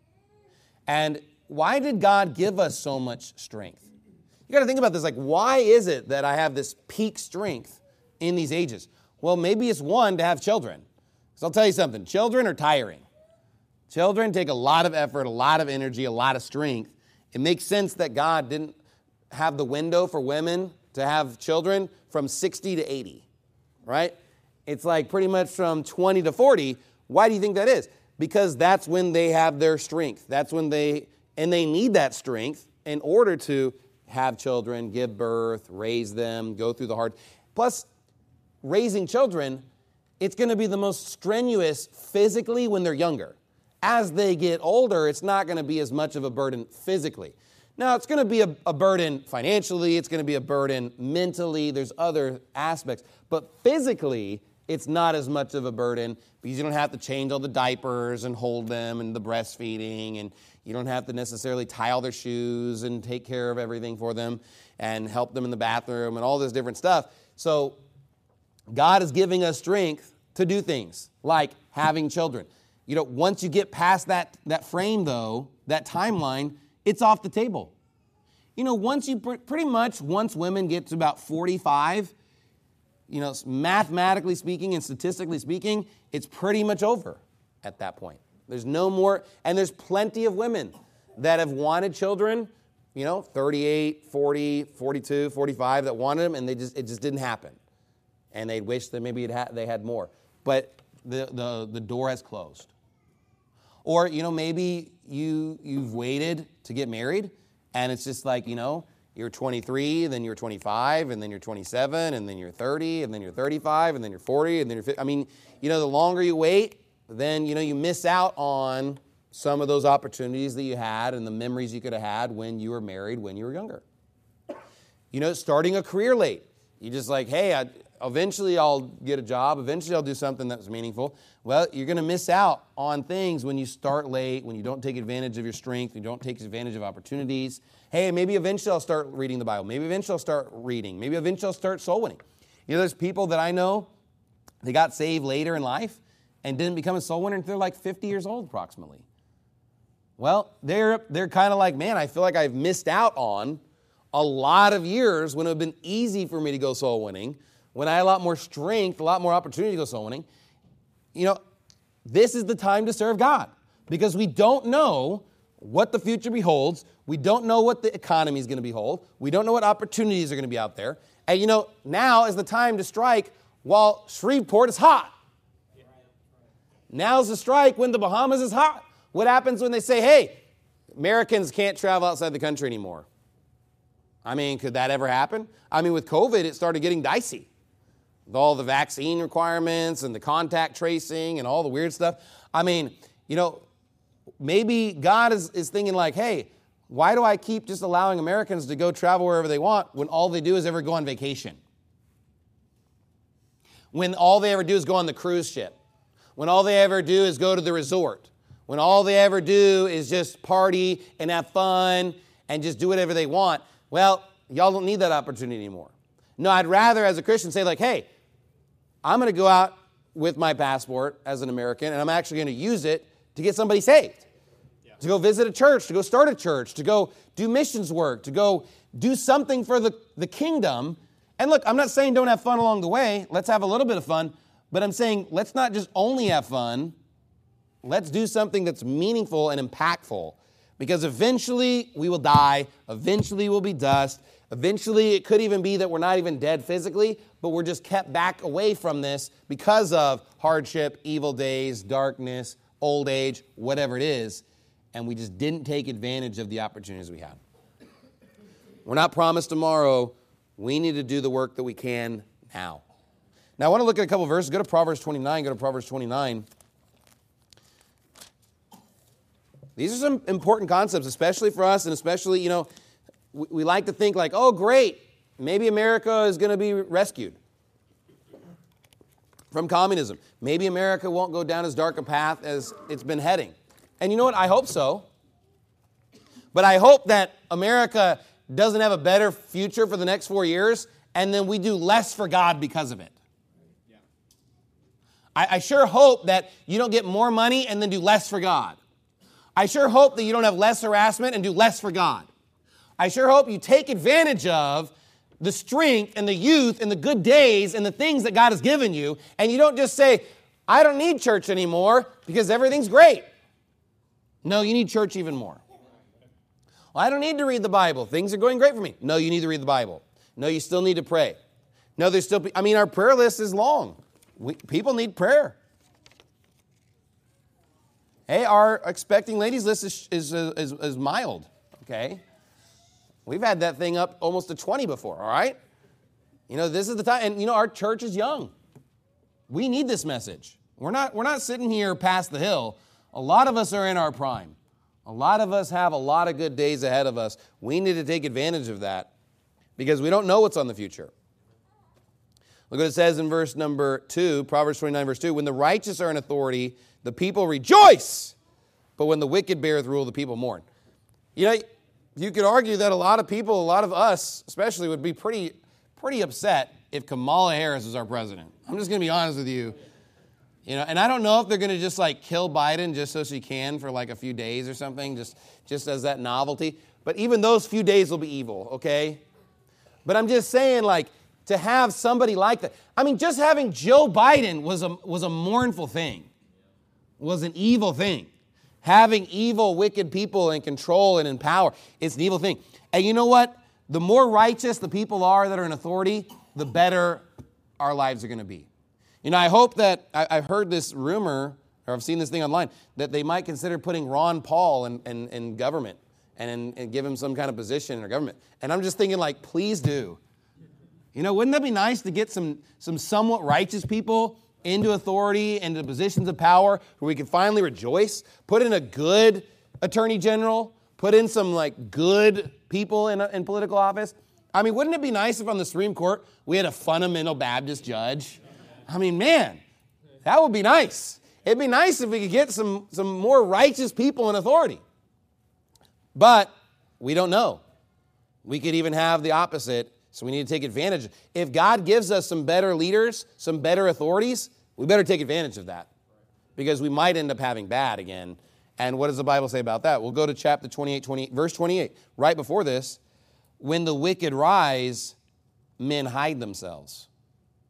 And why did God give us so much strength? You got to think about this, like, why is it that I have this peak strength in these ages? Well, maybe it's one, to have children. So I'll tell you something, children are tiring. Children take a lot of effort, a lot of energy, a lot of strength. It makes sense that God didn't have the window for women to have children from sixty to eighty, right? It's like pretty much from twenty to forty. Why do you think that is? Because that's when they have their strength. That's when they, and they need that strength in order to have children, give birth, raise them, go through the hard. Plus, raising children, it's going to be the most strenuous physically when they're younger. As they get older, it's not going to be as much of a burden physically. Now, it's going to be a, a burden financially. It's going to be a burden mentally. There's other aspects. But physically, it's not as much of a burden because you don't have to change all the diapers and hold them and the breastfeeding, and you don't have to necessarily tie all their shoes and take care of everything for them and help them in the bathroom and all this different stuff. So God is giving us strength to do things like having children. You know, once you get past that, that frame, though, that timeline, it's off the table. You know, once you pr- pretty much, once women get to about forty-five, you know, mathematically speaking and statistically speaking, it's pretty much over at that point. There's no more, and there's plenty of women that have wanted children, you know, thirty-eight, forty, forty-two, forty-five that wanted them, and they just it just didn't happen. And they wish that maybe it had, they had more. But the, the, the door has closed. Or, you know, maybe you, you've waited to get married, and it's just like, you know, you're twenty-three, then you're twenty-five, and then you're twenty-seven, and then you're thirty, and then you're thirty-five, and then you're forty, and then you're fifty. I mean, you know, the longer you wait, then, you know, you miss out on some of those opportunities that you had and the memories you could have had when you were married, when you were younger. You know, starting a career late. You just like, hey, I, eventually I'll get a job. Eventually I'll do something that's meaningful. Well, you're going to miss out on things when you start late, when you don't take advantage of your strength, you don't take advantage of opportunities. Hey, maybe eventually I'll start reading the Bible. Maybe eventually I'll start reading. Maybe eventually I'll start soul winning. You know, there's people that I know, they got saved later in life and didn't become a soul winner until they're like fifty years old approximately. Well, they're they're kind of like, man, I feel like I've missed out on a lot of years when it would have been easy for me to go soul winning, when I had a lot more strength, a lot more opportunity to go soul winning, you know, this is the time to serve God because we don't know what the future beholds. We don't know what the economy is going to behold. We don't know what opportunities are going to be out there. And, you know, now is the time to strike while Shreveport is hot. Now's the strike when the Bahamas is hot. What happens when they say, hey, Americans can't travel outside the country anymore? I mean, could that ever happen? I mean, with COVID, it started getting dicey. With all the vaccine requirements and the contact tracing and all the weird stuff. I mean, you know, maybe God is, is thinking like, hey, why do I keep just allowing Americans to go travel wherever they want when all they do is ever go on vacation? When all they ever do is go on the cruise ship? When all they ever do is go to the resort? When all they ever do is just party and have fun and just do whatever they want? Well, y'all don't need that opportunity anymore. No, I'd rather as a Christian say like, hey, I'm going to go out with my passport as an American and I'm actually going to use it to get somebody saved. Yeah. To go visit a church, to go start a church, to go do missions work, to go do something for the, the kingdom. And look, I'm not saying don't have fun along the way. Let's have a little bit of fun. But I'm saying let's not just only have fun. Let's do something that's meaningful and impactful. Because eventually we will die. Eventually we'll be dust. Eventually it could even be that we're not even dead physically, but we're just kept back away from this because of hardship, evil days, darkness, old age, whatever it is. And we just didn't take advantage of the opportunities we had. We're not promised tomorrow. We need to do the work that we can now. Now I want to look at a couple of verses. Go to Proverbs twenty-nine. Go to Proverbs twenty-nine. These are some important concepts, especially for us, and especially, you know, we, we like to think like, oh, great, maybe America is going to be rescued from communism. Maybe America won't go down as dark a path as it's been heading. And you know what? I hope so. But I hope that America doesn't have a better future for the next four years, and then we do less for God because of it. Yeah. I, I sure hope that you don't get more money and then do less for God. I sure hope that you don't have less harassment and do less for God. I sure hope you take advantage of the strength and the youth and the good days and the things that God has given you, and you don't just say, I don't need church anymore because everything's great. No, you need church even more. Well, I don't need to read the Bible. Things are going great for me. No, you need to read the Bible. No, you still need to pray. No, there's still, I mean, our prayer list is long. We, people need prayer. Hey, our expecting ladies list is, is, is, is mild, okay? We've had that thing up almost to twenty before, all right? You know, this is the time, and you know, our church is young. We need this message. We're not, we're not sitting here past the hill. A lot of us are in our prime. A lot of us have a lot of good days ahead of us. We need to take advantage of that because we don't know what's on the future. Look what it says in verse number two, Proverbs twenty-nine, verse two. When the righteous are in authority, the people rejoice, but when the wicked beareth rule, the people mourn. You know, you could argue that a lot of people, a lot of us especially, would be pretty, pretty upset if Kamala Harris was our president. I'm just going to be honest with you. You know, and I don't know if they're going to just like kill Biden just so she can for like a few days or something, just, just as that novelty. But even those few days will be evil, okay? But I'm just saying, like, to have somebody like that. I mean, just having Joe Biden was a, was a mournful thing. Was an evil thing. Having evil, wicked people in control and in power, it's an evil thing. And you know what? The more righteous the people are that are in authority, the better our lives are going to be. You know, I hope that, I, I've heard this rumor, or I've seen this thing online, that they might consider putting Ron Paul in, in, in government and, and give him some kind of position in our government. And I'm just thinking, like, please do. You know, wouldn't that be nice to get some, some somewhat righteous people into authority, into positions of power where we can finally rejoice? Put in a good attorney general, put in some like good people in, a, in political office. I mean, wouldn't it be nice if on the Supreme Court we had a fundamental Baptist judge? I mean, man, that would be nice. It'd be nice if we could get some, some more righteous people in authority. But we don't know. We could even have the opposite, so we need to take advantage. If God gives us some better leaders, some better authorities, we better take advantage of that because we might end up having bad again. And what does the Bible say about that? We'll go to chapter twenty-eight, twenty, verse twenty-eight. Right before this, when the wicked rise, men hide themselves.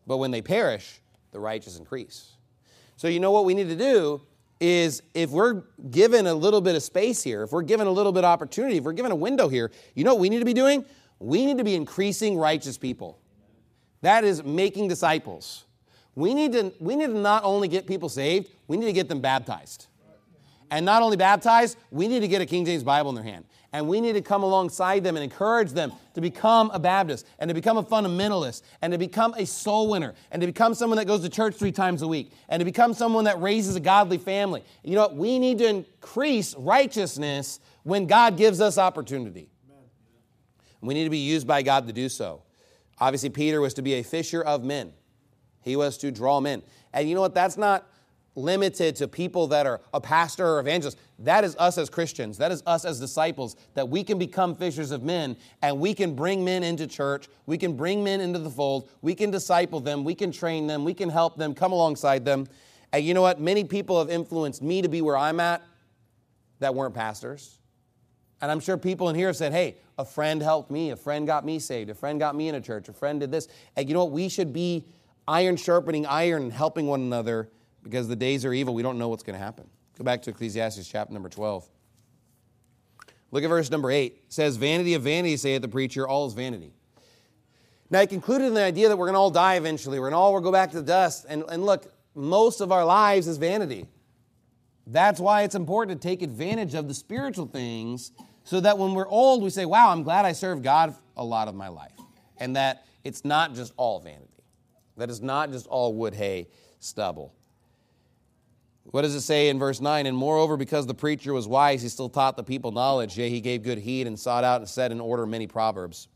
but when they perish, the righteous increase. So you know what we need to do is, if we're given a little bit of space here, if we're given a little bit of opportunity, if we're given a window here, you know what we need to be doing? We need to be increasing righteous people. That is making disciples. We need to, we need to not only get people saved, we need to get them baptized. And not only baptized, we need to get a King James Bible in their hand. And we need to come alongside them and encourage them to become a Baptist and to become a fundamentalist and to become a soul winner and to become someone that goes to church three times a week and to become someone that raises a godly family. You know what? We need to increase righteousness when God gives us opportunity. Amen. We need to be used by God to do so. Obviously, Peter was to be a fisher of men. He was to draw men. And you know what? That's not limited to people that are a pastor or evangelist. That is us as Christians. That is us as disciples, that we can become fishers of men, and we can bring men into church. We can bring men into the fold. We can disciple them. We can train them. We can help them, come alongside them. And you know what? Many people have influenced me to be where I'm at that weren't pastors. And I'm sure people in here have said, hey, a friend helped me. A friend got me saved. A friend got me in a church. A friend did this. And you know what? We should be iron sharpening iron and helping one another, because the days are evil. We don't know what's going to happen. Go back to Ecclesiastes chapter number twelve. Look at verse number eight. It says, vanity of vanities, saith the preacher, all is vanity. Now, he concluded in the idea that we're going to all die eventually. We're going to all go back to the dust. And, and look, most of our lives is vanity. That's why it's important to take advantage of the spiritual things, so that when we're old, we say, wow, I'm glad I served God a lot of my life. And that it's not just all vanity. That it's not just all wood, hay, stubble. What does it say in verse nine? And moreover, because the preacher was wise, he still taught the people knowledge. Yea, he gave good heed and sought out and set in order many proverbs.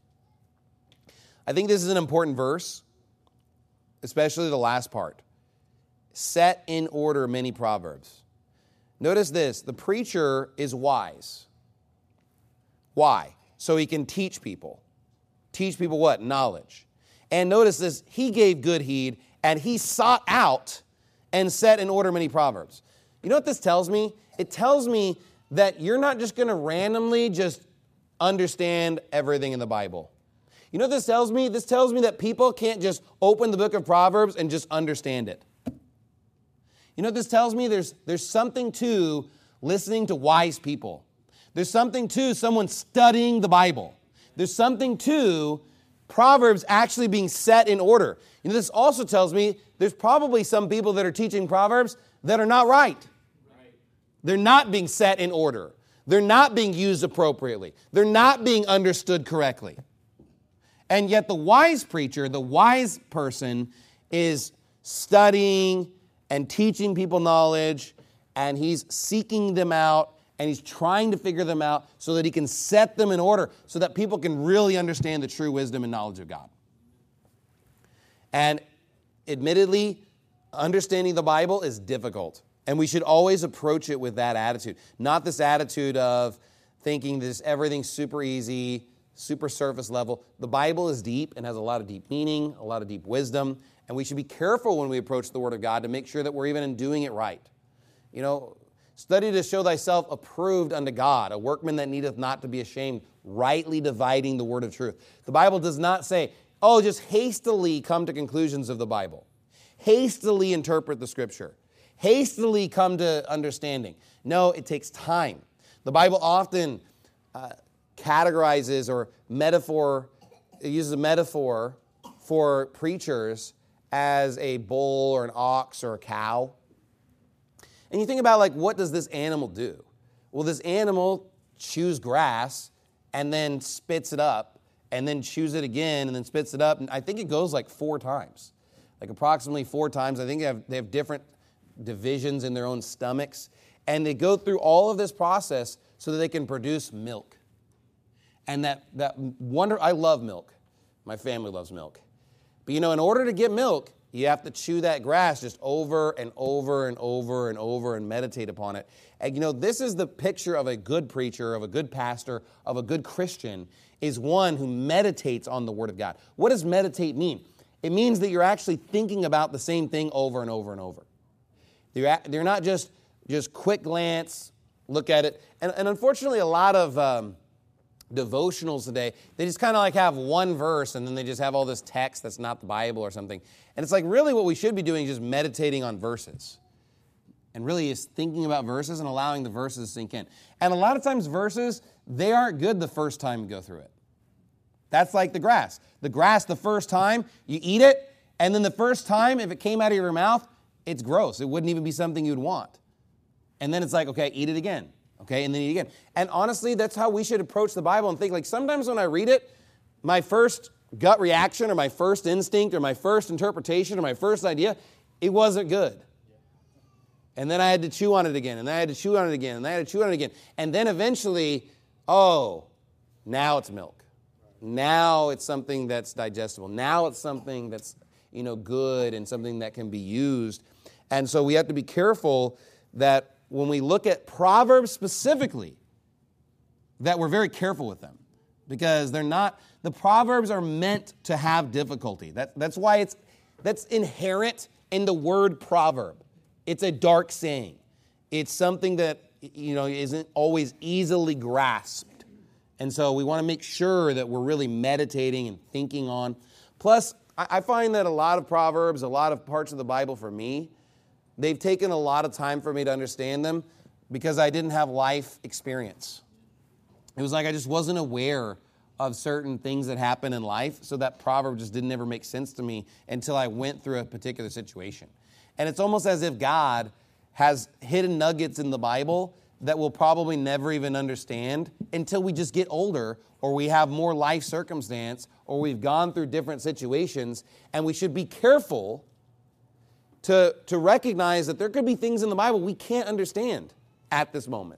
I think this is an important verse, especially the last part. Set in order many proverbs. Notice this, the preacher is wise. Why? So he can teach people. Teach people what? Knowledge. And notice this, he gave good heed and he sought out and set in order many proverbs. You know what this tells me? It tells me that you're not just going to randomly just understand everything in the Bible. You know what this tells me? This tells me that people can't just open the book of Proverbs and just understand it. You know what this tells me? There's, there's something to listening to wise people. There's something to someone studying the Bible. There's something to Proverbs actually being set in order. You know, this also tells me there's probably some people that are teaching Proverbs that are not right. Right. They're not being set in order. They're not being used appropriately. They're not being understood correctly. And yet the wise preacher, the wise person, is studying and teaching people knowledge, and he's seeking them out, and he's trying to figure them out so that he can set them in order so that people can really understand the true wisdom and knowledge of God. And admittedly, understanding the Bible is difficult. And we should always approach it with that attitude. Not this attitude of thinking this everything's super easy, super surface level. The Bible is deep and has a lot of deep meaning, a lot of deep wisdom. And we should be careful when we approach the Word of God to make sure that we're even doing it right. You know, study to show thyself approved unto God, a workman that needeth not to be ashamed, rightly dividing the word of truth. The Bible does not say, oh, just hastily come to conclusions of the Bible. Hastily interpret the Scripture. Hastily come to understanding. No, it takes time. The Bible often uh, categorizes or metaphor, it uses a metaphor for preachers as a bull or an ox or a cow. And you think about, like, what does this animal do? Well, this animal chews grass and then spits it up and then chews it again and then spits it up. And I think it goes like four times, like approximately four times. I think they have, they have different divisions in their own stomachs. And they go through all of this process so that they can produce milk. And that, that wonder, I love milk. My family loves milk. But, you know, in order to get milk, you have to chew that grass just over and over and over and over and meditate upon it. And, you know, this is the picture of a good preacher, of a good pastor, of a good Christian, is one who meditates on the Word of God. What does meditate mean? It means that you're actually thinking about the same thing over and over and over. They're, they're not just, just quick glance, look at it. And, and unfortunately, a lot of um, devotionals today, they just kind of like have one verse and then they just have all this text that's not the Bible or something. And it's like really what we should be doing is just meditating on verses. And really is thinking about verses and allowing the verses to sink in. And a lot of times verses, they aren't good the first time you go through it. That's like the grass. The grass the first time, you eat it, and then the first time, if it came out of your mouth, it's gross. It wouldn't even be something you'd want. And then it's like, okay, eat it again. Okay, and then eat again. And honestly, that's how we should approach the Bible and think. Like sometimes when I read it, my first gut reaction or my first instinct or my first interpretation or my first idea, it wasn't good. And then I had to chew on it again, and then I had to chew on it again, and then I had to chew on it again. And then eventually, oh, now it's milk. Now it's something that's digestible. Now it's something that's, you know, good and something that can be used. And so we have to be careful that when we look at Proverbs specifically, that we're very careful with them because they're not, the Proverbs are meant to have difficulty. That, that's why it's, that's inherent in the word proverb. It's a dark saying. It's something that, you know, isn't always easily grasped. And so we want to make sure that we're really meditating and thinking on. Plus, I find that a lot of Proverbs, a lot of parts of the Bible for me, they've taken a lot of time for me to understand them because I didn't have life experience. It was like I just wasn't aware of certain things that happen in life, so that proverb just didn't ever make sense to me until I went through a particular situation. And it's almost as if God has hidden nuggets in the Bible that we'll probably never even understand until we just get older or we have more life circumstance or we've gone through different situations, and we should be careful To, to recognize that there could be things in the Bible we can't understand at this moment.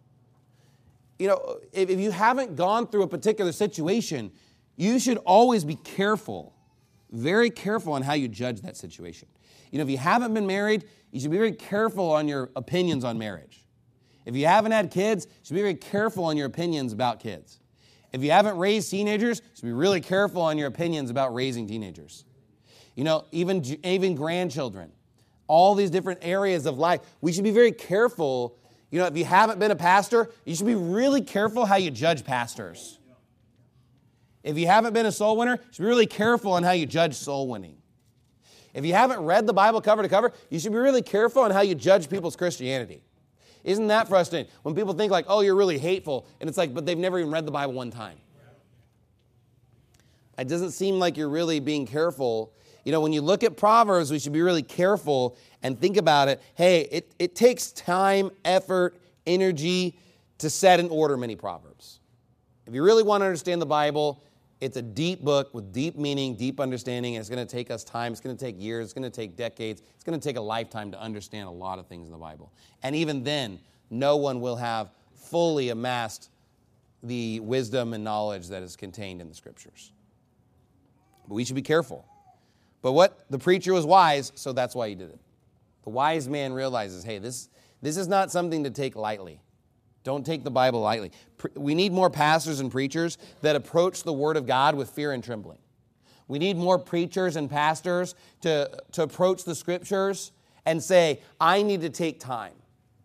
You know, if, if you haven't gone through a particular situation, you should always be careful, very careful on how you judge that situation. You know, if you haven't been married, you should be very careful on your opinions on marriage. If you haven't had kids, you should be very careful on your opinions about kids. If you haven't raised teenagers, you should be really careful on your opinions about raising teenagers. You know, even, even grandchildren, all these different areas of life. We should be very careful. You know, if you haven't been a pastor, you should be really careful how you judge pastors. If you haven't been a soul winner, you should be really careful on how you judge soul winning. If you haven't read the Bible cover to cover, you should be really careful on how you judge people's Christianity. Isn't that frustrating? When people think like, oh, you're really hateful, and it's like, but they've never even read the Bible one time. It doesn't seem like you're really being careful. You know, when you look at Proverbs, we should be really careful and think about it. Hey, it, it takes time, effort, energy to set in order many Proverbs. If you really want to understand the Bible, it's a deep book with deep meaning, deep understanding, and it's going to take us time. It's going to take years. It's going to take decades. It's going to take a lifetime to understand a lot of things in the Bible. And even then, no one will have fully amassed the wisdom and knowledge that is contained in the Scriptures. But we should be careful. But what? The preacher was wise, so that's why he did it. The wise man realizes, hey, this, this is not something to take lightly. Don't take the Bible lightly. We need more pastors and preachers that approach the Word of God with fear and trembling. We need more preachers and pastors to, to approach the Scriptures and say, I need to take time.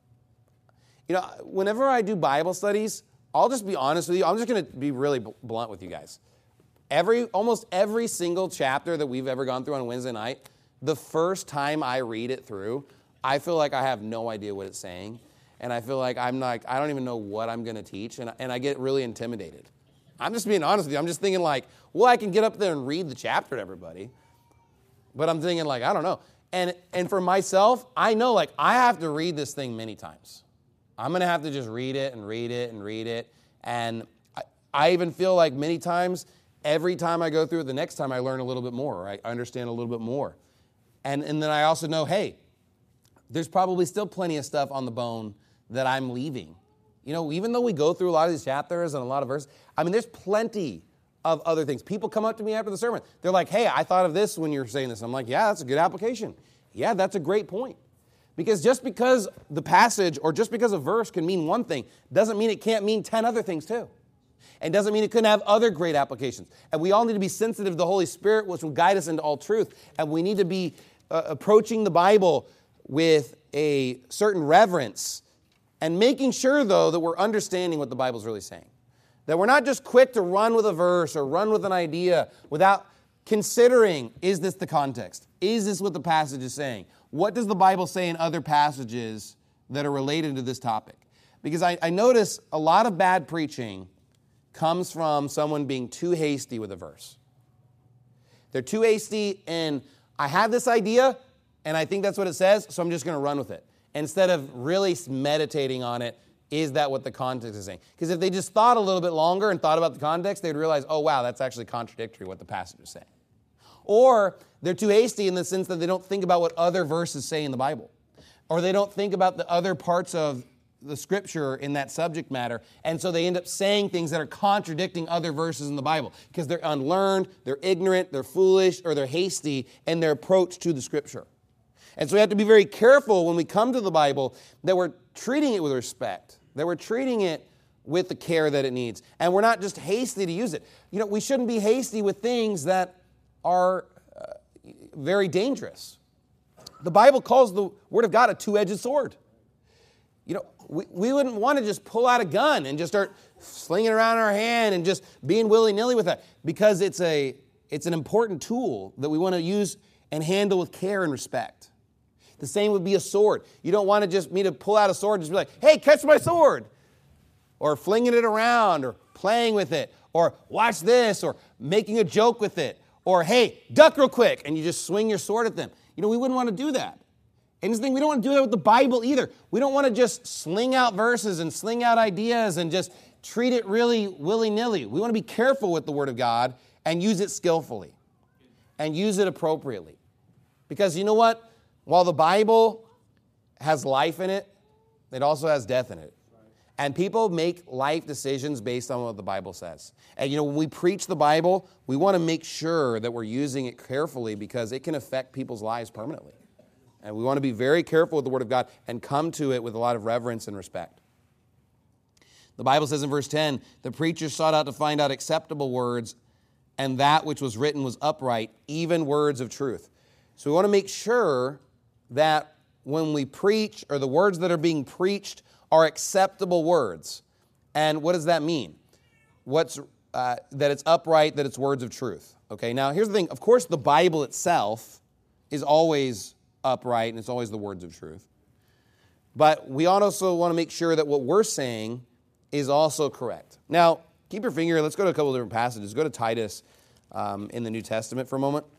You know, whenever I do Bible studies, I'll just be honest with you. I'm just going to be really blunt with you guys. Every, almost every single chapter that we've ever gone through on Wednesday night, the first time I read it through, I feel like I have no idea what it's saying. And I feel like I'm not, I don't even know what I'm going to teach. And, and I get really intimidated. I'm just being honest with you. I'm just thinking like, well, I can get up there and read the chapter to everybody. But I'm thinking like, I don't know. And, and for myself, I know like I have to read this thing many times. I'm going to have to just read it and read it and read it. And I, I even feel like many times, every time I go through it, the next time I learn a little bit more, or I understand a little bit more. And, and then I also know, hey, there's probably still plenty of stuff on the bone that I'm leaving. You know, even though we go through a lot of these chapters and a lot of verses, I mean, there's plenty of other things. People come up to me after the sermon. They're like, hey, I thought of this when you were saying this. I'm like, yeah, that's a good application. Yeah, that's a great point. Because just because the passage or just because a verse can mean one thing doesn't mean it can't mean ten other things too. And doesn't mean it couldn't have other great applications. And we all need to be sensitive to the Holy Spirit, which will guide us into all truth. And we need to be uh, approaching the Bible with a certain reverence and making sure, though, that we're understanding what the Bible's really saying. That we're not just quick to run with a verse or run with an idea without considering, is this the context? Is this what the passage is saying? What does the Bible say in other passages that are related to this topic? Because I, I notice a lot of bad preaching comes from someone being too hasty with a verse. They're too hasty, and I have this idea, and I think that's what it says, so I'm just going to run with it. Instead of really meditating on it, is that what the context is saying? Because if they just thought a little bit longer and thought about the context, they'd realize, oh, wow, that's actually contradictory what the passage is saying. Or they're too hasty in the sense that they don't think about what other verses say in the Bible. Or they don't think about the other parts of the Scripture in that subject matter, and so they end up saying things that are contradicting other verses in the Bible because they're unlearned, they're ignorant, they're foolish, or they're hasty in their approach to the Scripture. And so we have to be very careful when we come to the Bible that we're treating it with respect, that we're treating it with the care that it needs, and we're not just hasty to use it. You know, we shouldn't be hasty with things that are uh, very dangerous. The Bible calls the Word of God a two-edged sword. You know, we, we wouldn't want to just pull out a gun and just start slinging it around in our hand and just being willy-nilly with it, because it's a it's an important tool that we want to use and handle with care and respect. The same would be a sword. You don't want to just me to pull out a sword and just be like, hey, catch my sword. Or flinging it around or playing with it or watch this or making a joke with it or, hey, duck real quick, and you just swing your sword at them. You know, we wouldn't want to do that. And this thing, we don't want to do that with the Bible either. We don't want to just sling out verses and sling out ideas and just treat it really willy-nilly. We want to be careful with the Word of God and use it skillfully and use it appropriately. Because you know what? While the Bible has life in it, it also has death in it. And people make life decisions based on what the Bible says. And you know, when we preach the Bible, we want to make sure that we're using it carefully because it can affect people's lives permanently. And we want to be very careful with the Word of God and come to it with a lot of reverence and respect. The Bible says in verse ten, the preacher sought out to find out acceptable words, and that which was written was upright, even words of truth. So we want to make sure that when we preach, or the words that are being preached are acceptable words. And what does that mean? What's uh, that it's upright, that it's words of truth. Okay, now here's the thing. Of course, the Bible itself is always upright, and it's always the words of truth. But we also want to make sure that what we're saying is also correct. Now, keep your finger. Let's go to a couple of different passages. Go to Titus um, in the New Testament for a moment.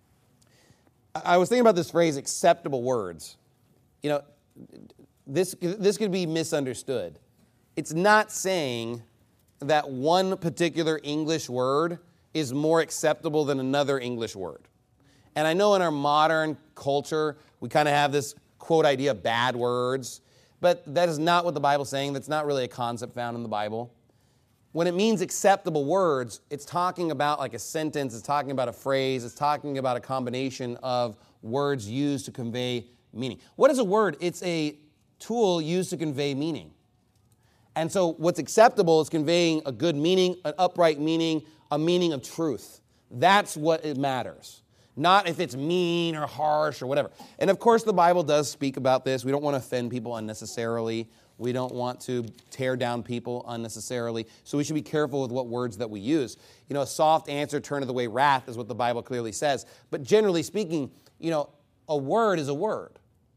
I was thinking about this phrase, acceptable words. You know, this, this could be misunderstood. It's not saying that one particular English word is more acceptable than another English word. And I know in our modern culture, we kind of have this, quote, idea of bad words, but that is not what the Bible's saying. That's not really a concept found in the Bible. When it means acceptable words, it's talking about like a sentence, it's talking about a phrase, it's talking about a combination of words used to convey meaning. What is a word? It's a tool used to convey meaning. And so what's acceptable is conveying a good meaning, an upright meaning, a meaning of truth. That's what it matters. Not if it's mean or harsh or whatever. And of course, the Bible does speak about this. We don't want to offend people unnecessarily. We don't want to tear down people unnecessarily. So we should be careful with what words that we use. You know, a soft answer turneth away wrath is what the Bible clearly says. But generally speaking, you know, a word is a word.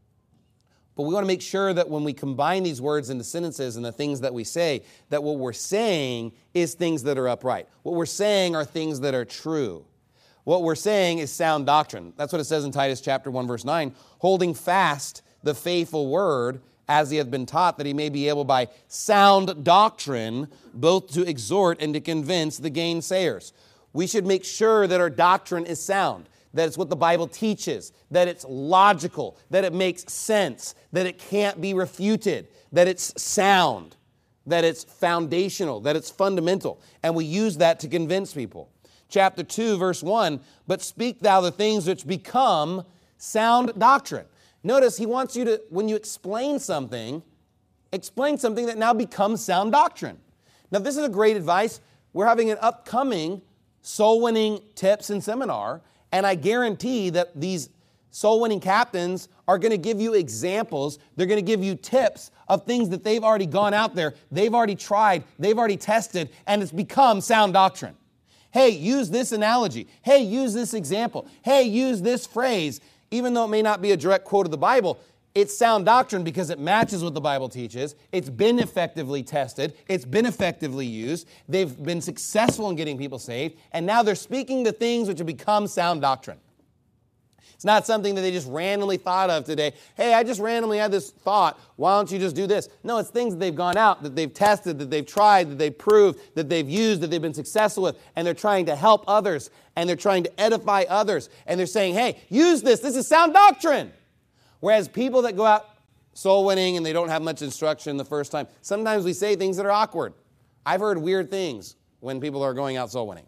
But we want to make sure that when we combine these words into sentences and the things that we say, that what we're saying is things that are upright. What we're saying are things that are true. What we're saying is sound doctrine. That's what it says in Titus chapter one, verse nine, holding fast the faithful word as he hath been taught, that he may be able by sound doctrine both to exhort and to convince the gainsayers. We should make sure that our doctrine is sound, that it's what the Bible teaches, that it's logical, that it makes sense, that it can't be refuted, that it's sound, that it's foundational, that it's fundamental. And we use that to convince people. Chapter two, verse one, but speak thou the things which become sound doctrine. Notice he wants you to, when you explain something, explain something that now becomes sound doctrine. Now, this is a great advice. We're having an upcoming soul-winning tips and seminar, and I guarantee that these soul-winning captains are going to give you examples. They're going to give you tips of things that they've already gone out there, they've already tried, they've already tested, and it's become sound doctrine. Hey, use this analogy. Hey, use this example. Hey, use this phrase. Even though it may not be a direct quote of the Bible, it's sound doctrine because it matches what the Bible teaches. It's been effectively tested. It's been effectively used. They've been successful in getting people saved. And now they're speaking the things which have become sound doctrine. It's not something that they just randomly thought of today. Hey, I just randomly had this thought. Why don't you just do this? No, it's things that they've gone out, that they've tested, that they've tried, that they've proved, that they've used, that they've been successful with. And they're trying to help others. And they're trying to edify others. And they're saying, hey, use this. This is sound doctrine. Whereas people that go out soul winning and they don't have much instruction the first time, sometimes we say things that are awkward. I've heard weird things when people are going out soul winning.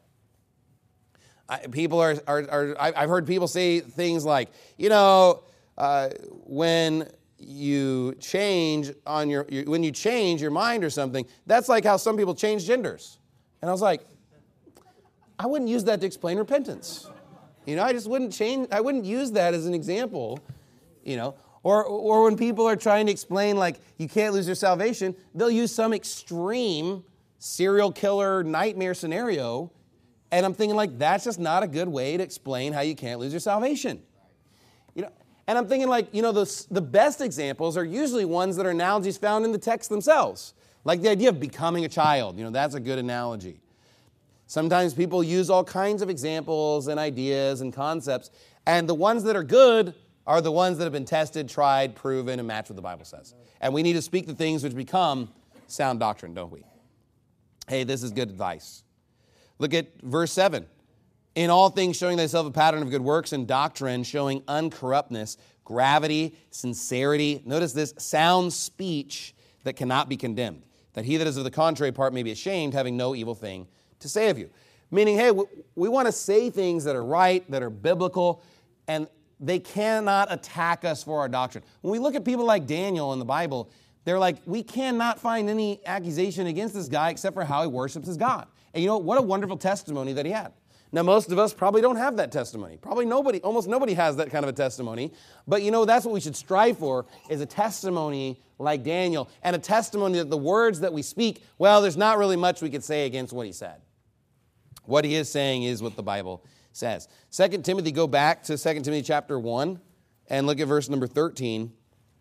I, people are, are, are, I've heard people say things like, you know, uh, when you change on your, your, when you change your mind or something, that's like how some people change genders. And I was like, I wouldn't use that to explain repentance. You know, I just wouldn't change, I wouldn't use that as an example, you know. Or, or when people are trying to explain, like, you can't lose your salvation, they'll use some extreme serial killer nightmare scenario. And I'm thinking, like, that's just not a good way to explain how you can't lose your salvation. You know, and I'm thinking, like, you know, the, the best examples are usually ones that are analogies found in the text themselves. Like the idea of becoming a child. You know, that's a good analogy. Sometimes people use all kinds of examples and ideas and concepts. And the ones that are good are the ones that have been tested, tried, proven, and match what the Bible says. And we need to speak the things which become sound doctrine, don't we? Hey, this is good advice. Look at verse seven. In all things showing thyself a pattern of good works and doctrine, showing uncorruptness, gravity, sincerity. Notice this, sound speech that cannot be condemned. That he that is of the contrary part may be ashamed, having no evil thing to say of you. Meaning, hey, we, we want to say things that are right, that are biblical, and they cannot attack us for our doctrine. When we look at people like Daniel in the Bible, they're like, we cannot find any accusation against this guy except for how he worships his God. And you know, what a wonderful testimony that he had. Now, most of us probably don't have that testimony. Probably nobody, almost nobody has that kind of a testimony. But you know, that's what we should strive for, is a testimony like Daniel, and a testimony that the words that we speak, well, there's not really much we could say against what he said. What he is saying is what the Bible says. Second Timothy, go back to Second Timothy chapter one and look at verse number thirteen.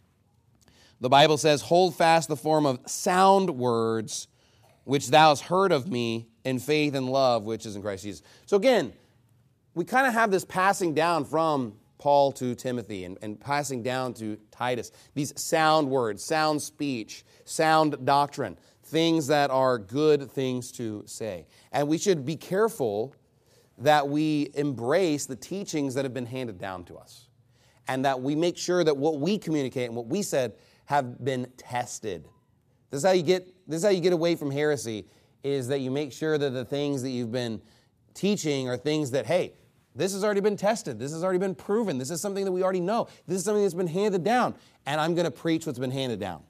The Bible says, hold fast the form of sound words which thou hast heard of me in faith and love, which is in Christ Jesus. So again, we kind of have this passing down from Paul to Timothy and, and passing down to Titus. These sound words, sound speech, sound doctrine, things that are good things to say. And we should be careful that we embrace the teachings that have been handed down to us. And that we make sure that what we communicate and what we said have been tested. This is how you get, this is how you get away from heresy, is that you make sure that the things that you've been teaching are things that, hey, this has already been tested. This has already been proven. This is something that we already know. This is something that's been handed down. And I'm going to preach what's been handed down.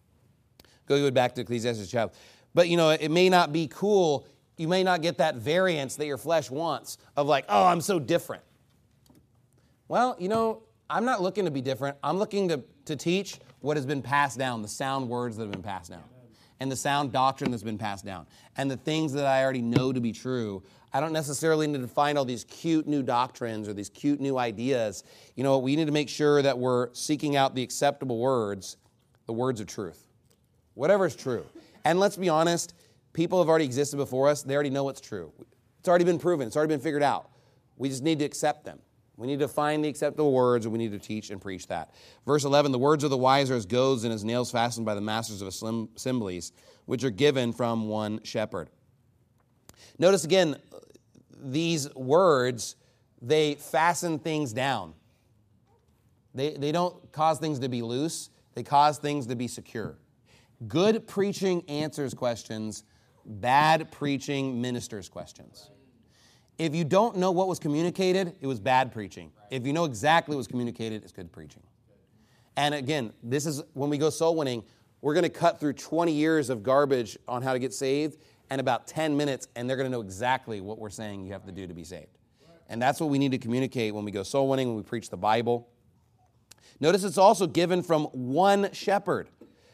Go back to Ecclesiastes chapter. But, you know, it may not be cool. You may not get that variance that your flesh wants of like, oh, I'm so different. Well, you know, I'm not looking to be different. I'm looking to, to teach what has been passed down, the sound words that have been passed down, and the sound doctrine that's been passed down, and the things that I already know to be true. I don't necessarily need to find all these cute new doctrines or these cute new ideas. You know, we need to make sure that we're seeking out the acceptable words, the words of truth. Whatever is true. And let's be honest, people have already existed before us. They already know what's true. It's already been proven. It's already been figured out. We just need to accept them. We need to find the acceptable words, and we need to teach and preach that. Verse eleven, the words of the wise are as goads and as nails fastened by the masters of assemblies, which are given from one shepherd. Notice again, these words, they fasten things down. They, they don't cause things to be loose. They cause things to be secure. Good preaching answers questions. Bad preaching ministers questions. If you don't know what was communicated, it was bad preaching. If you know exactly what was communicated, it's good preaching. And again, this is when we go soul winning, we're going to cut through twenty years of garbage on how to get saved and about ten minutes, and they're going to know exactly what we're saying you have to do to be saved. And that's what we need to communicate when we go soul winning, when we preach the Bible. Notice it's also given from one shepherd.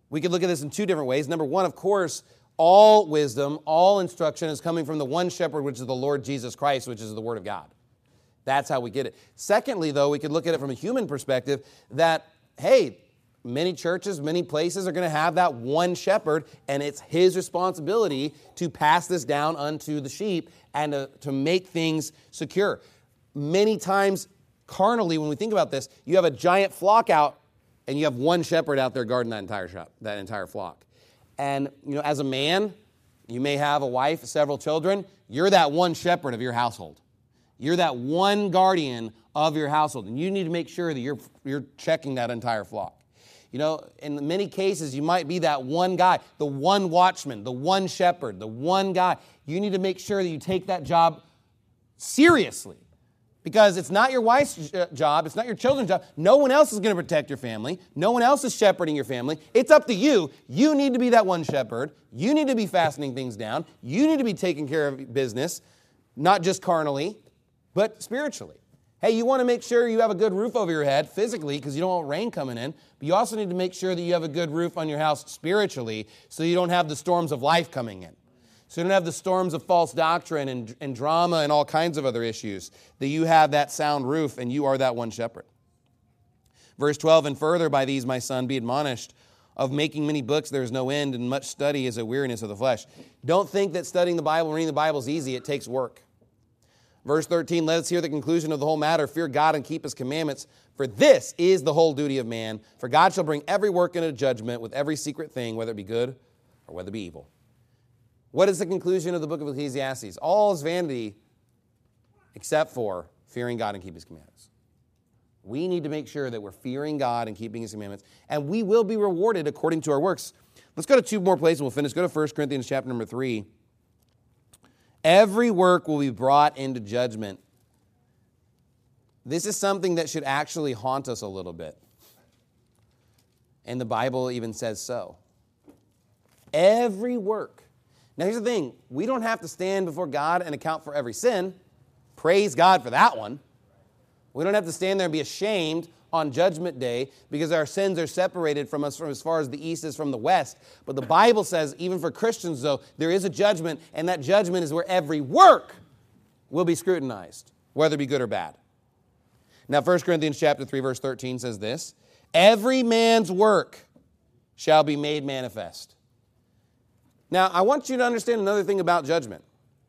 We could look at this in two different ways. Number one, of course, all wisdom, all instruction is coming from the one shepherd, which is the Lord Jesus Christ, which is the Word of God. That's how we get it. Secondly, though, we could look at it from a human perspective that, hey, many churches, many places are going to have that one shepherd, and it's his responsibility to pass this down unto the sheep and to, to make things secure. Many times, carnally, when we think about this, you have a giant flock out, and you have one shepherd out there guarding that entire shop, that entire flock. And, you know, as a man, you may have a wife, several children. You're that one shepherd of your household. You're that one guardian of your household. And you need to make sure that you're, you're checking that entire flock. You know, in many cases, you might be that one guy, the one watchman, the one shepherd, the one guy. You need to make sure that you take that job seriously. Because it's not your wife's job, it's not your children's job. No one else is going to protect your family. No one else is shepherding your family. It's up to you. You need to be that one shepherd. You need to be fastening things down. You need to be taking care of business, not just carnally, but spiritually. Hey, you want to make sure you have a good roof over your head physically because you don't want rain coming in, but you also need to make sure that you have a good roof on your house spiritually so you don't have the storms of life coming in. So you don't have the storms of false doctrine and, and drama and all kinds of other issues, that you have that sound roof and you are that one shepherd. Verse twelve, and further, by these, my son, be admonished, of making many books there is no end, and much study is a weariness of the flesh. Don't think that studying the Bible, reading the Bible is easy. It takes work. Verse thirteen, let us hear the conclusion of the whole matter. Fear God and keep his commandments, for this is the whole duty of man. For God shall bring every work into judgment with every secret thing, whether it be good or whether it be evil. What is the conclusion of the book of Ecclesiastes? All is vanity except for fearing God and keeping his commandments. We need to make sure that we're fearing God and keeping his commandments, and we will be rewarded according to our works. Let's go to two more places and we'll finish. Go to First Corinthians chapter number three. Every work will be brought into judgment. This is something that should actually haunt us a little bit. And the Bible even says so. Every work. Now, here's the thing. We don't have to stand before God and account for every sin. Praise God for that one. We don't have to stand there and be ashamed on Judgment Day because our sins are separated from us from as far as the east is from the west. But the Bible says, even for Christians, though, there is a judgment, and that judgment is where every work will be scrutinized, whether it be good or bad. Now, First Corinthians chapter three, verse thirteen says this, every man's work shall be made manifest. Now, I want you to understand another thing about judgment.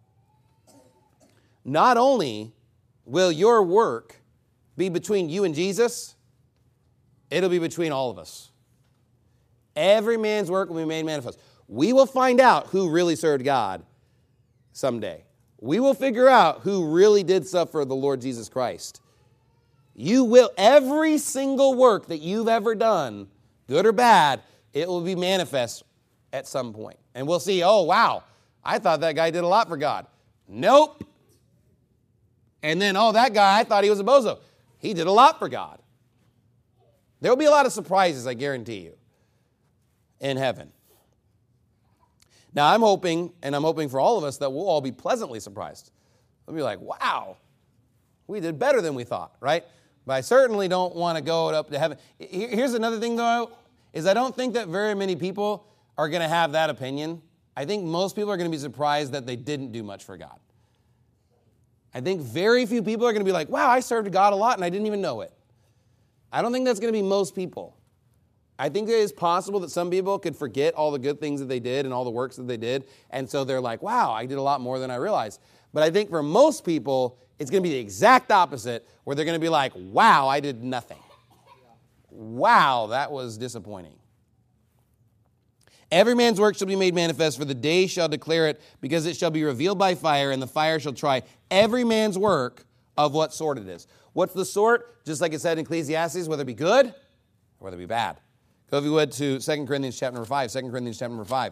Not only will your work be between you and Jesus, it'll be between all of us. Every man's work will be made manifest. We will find out who really served God someday. We will figure out who really did stuff for the Lord Jesus Christ. You will, every single work that you've ever done, good or bad, it will be manifest at some point. And we'll see, oh, wow, I thought that guy did a lot for God. Nope. And then, oh, that guy, I thought he was a bozo. He did a lot for God. There will be a lot of surprises, I guarantee you, in heaven. Now, I'm hoping, and I'm hoping for all of us, that we'll all be pleasantly surprised. We'll be like, wow, we did better than we thought, right? But I certainly don't want to go up to heaven. Here's another thing, though, is I don't think that very many people are going to have that opinion. I think most people are going to be surprised that they didn't do much for God. I think very few people are going to be like, wow, I served God a lot and I didn't even know it. I don't think that's going to be most people. I think it is possible that some people could forget all the good things that they did and all the works that they did, and so they're like, wow, I did a lot more than I realized. But I think for most people, it's going to be the exact opposite, where they're going to be like, wow, I did nothing. Wow, that was disappointing. Every man's work shall be made manifest, for the day shall declare it, because it shall be revealed by fire, and the fire shall try every man's work of what sort it is. What's the sort? Just like it said in Ecclesiastes, whether it be good or whether it be bad. Go, if you would, to Second Corinthians chapter number five. Second Corinthians chapter number five.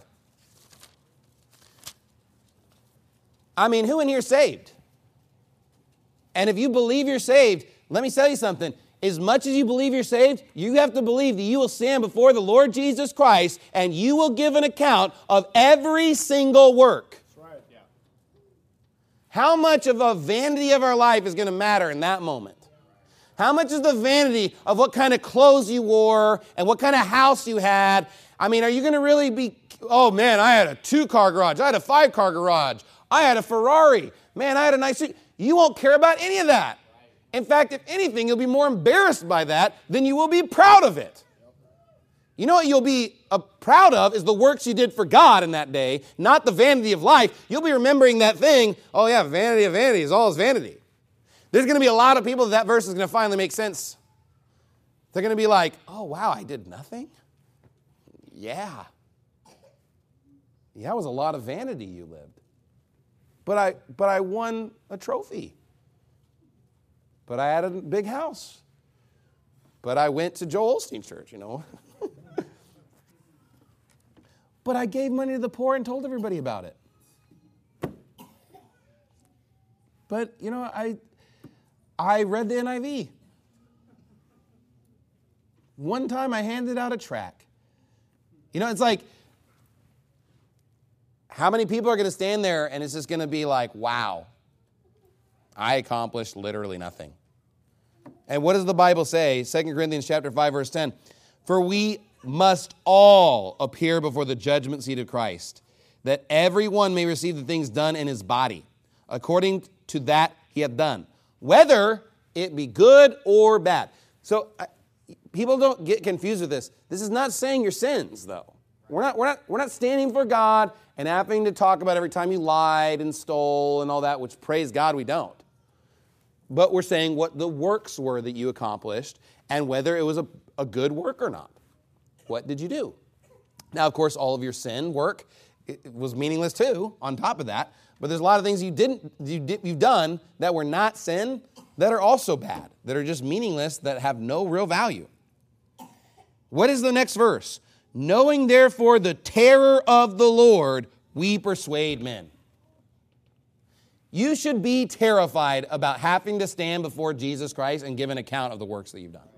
I mean, who in here is saved? And if you believe you're saved, let me tell you something. As much as you believe you're saved, you have to believe that you will stand before the Lord Jesus Christ and you will give an account of every single work. That's right, yeah. How much of a vanity of our life is going to matter in that moment? How much is the vanity of what kind of clothes you wore and what kind of house you had? I mean, are you going to really be, oh man, I had a two-car garage. I had a five-car garage. I had a Ferrari. Man, I had a nice, you won't care about any of that. In fact, if anything, you'll be more embarrassed by that than you will be proud of it. You know what you'll be uh, proud of is the works you did for God in that day, not the vanity of life. You'll be remembering that thing, oh yeah, vanity of vanity is all is vanity. There's going to be a lot of people that that verse is going to finally make sense. They're going to be like, oh wow, I did nothing? Yeah. Yeah, it was a lot of vanity you lived. But I, but I won a trophy. But I had a big house. But I went to Joel Osteen Church, you know. But I gave money to the poor and told everybody about it. But, you know, I I read the N I V. One time I handed out a tract. You know, it's like, how many people are going to stand there and it's just going to be like, wow, I accomplished literally nothing. And what does the Bible say? Second Corinthians chapter five, verse ten. For we must all appear before the judgment seat of Christ, that everyone may receive the things done in his body, according to that he hath done, whether it be good or bad. So I, people don't get confused with this. This is not saying your sins, though. We're not, we're not, we're not standing for God and having to talk about every time you lied and stole and all that, which, praise God, we don't. But we're saying what the works were that you accomplished and whether it was a, a good work or not. What did you do? Now, of course, all of your sin work it, it was meaningless too, on top of that. But there's a lot of things you didn't, you did, you've done that were not sin that are also bad, that are just meaningless, that have no real value. What is the next verse? Knowing therefore the terror of the Lord, we persuade men. You should be terrified about having to stand before Jesus Christ and give an account of the works that you've done.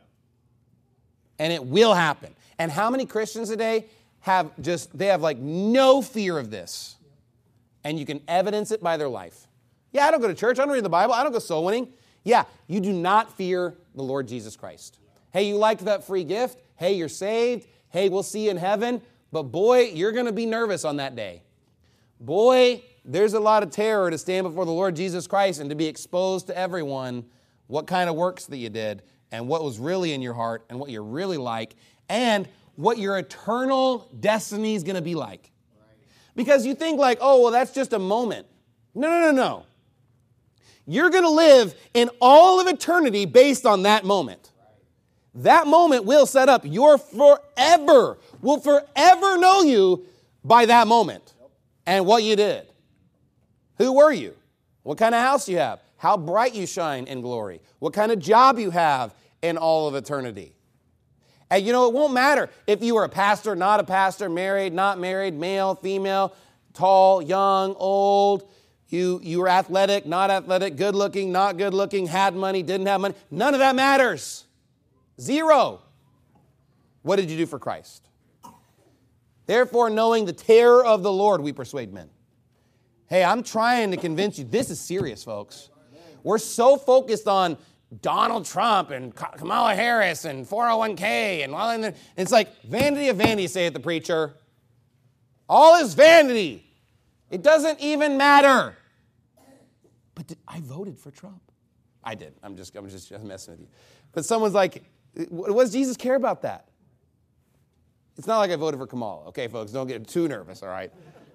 And it will happen. And how many Christians today have just, they have like no fear of this. And you can evidence it by their life. Yeah, I don't go to church. I don't read the Bible. I don't go soul winning. Yeah, you do not fear the Lord Jesus Christ. Hey, you liked that free gift. Hey, you're saved. Hey, we'll see you in heaven. But boy, you're going to be nervous on that day. Boy, there's a lot of terror to stand before the Lord Jesus Christ and to be exposed to everyone what kind of works that you did and what was really in your heart and what you're really like and what your eternal destiny is going to be like. Because you think like, oh, well, that's just a moment. No, no, no, no. You're going to live in all of eternity based on that moment. That moment will set up your forever, will forever know you by that moment and what you did. Who were you? What kind of house you have? How bright you shine in glory? What kind of job you have in all of eternity? And you know, it won't matter if you were a pastor, not a pastor, married, not married, male, female, tall, young, old, you, you were athletic, not athletic, good looking, not good looking, had money, didn't have money. None of that matters. Zero. What did you do for Christ? Therefore, knowing the terror of the Lord, we persuade men. Hey, I'm trying to convince you. This is serious, folks. We're so focused on Donald Trump and Kamala Harris and four oh one k and all that. It's like vanity of vanity, saith the preacher. All is vanity. It doesn't even matter. But did, I voted for Trump. I did. I'm just, I'm just messing with you. But someone's like, what does Jesus care about that? It's not like I voted for Kamala. Okay, folks, don't get too nervous, all right?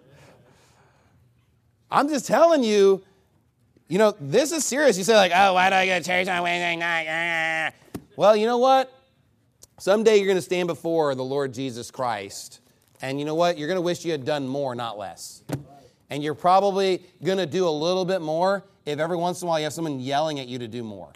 I'm just telling you, you know, this is serious. You say like, oh, why do I go to church on Wednesday night? Well, you know what? Someday you're going to stand before the Lord Jesus Christ. And you know what? You're going to wish you had done more, not less. And you're probably going to do a little bit more if every once in a while you have someone yelling at you to do more.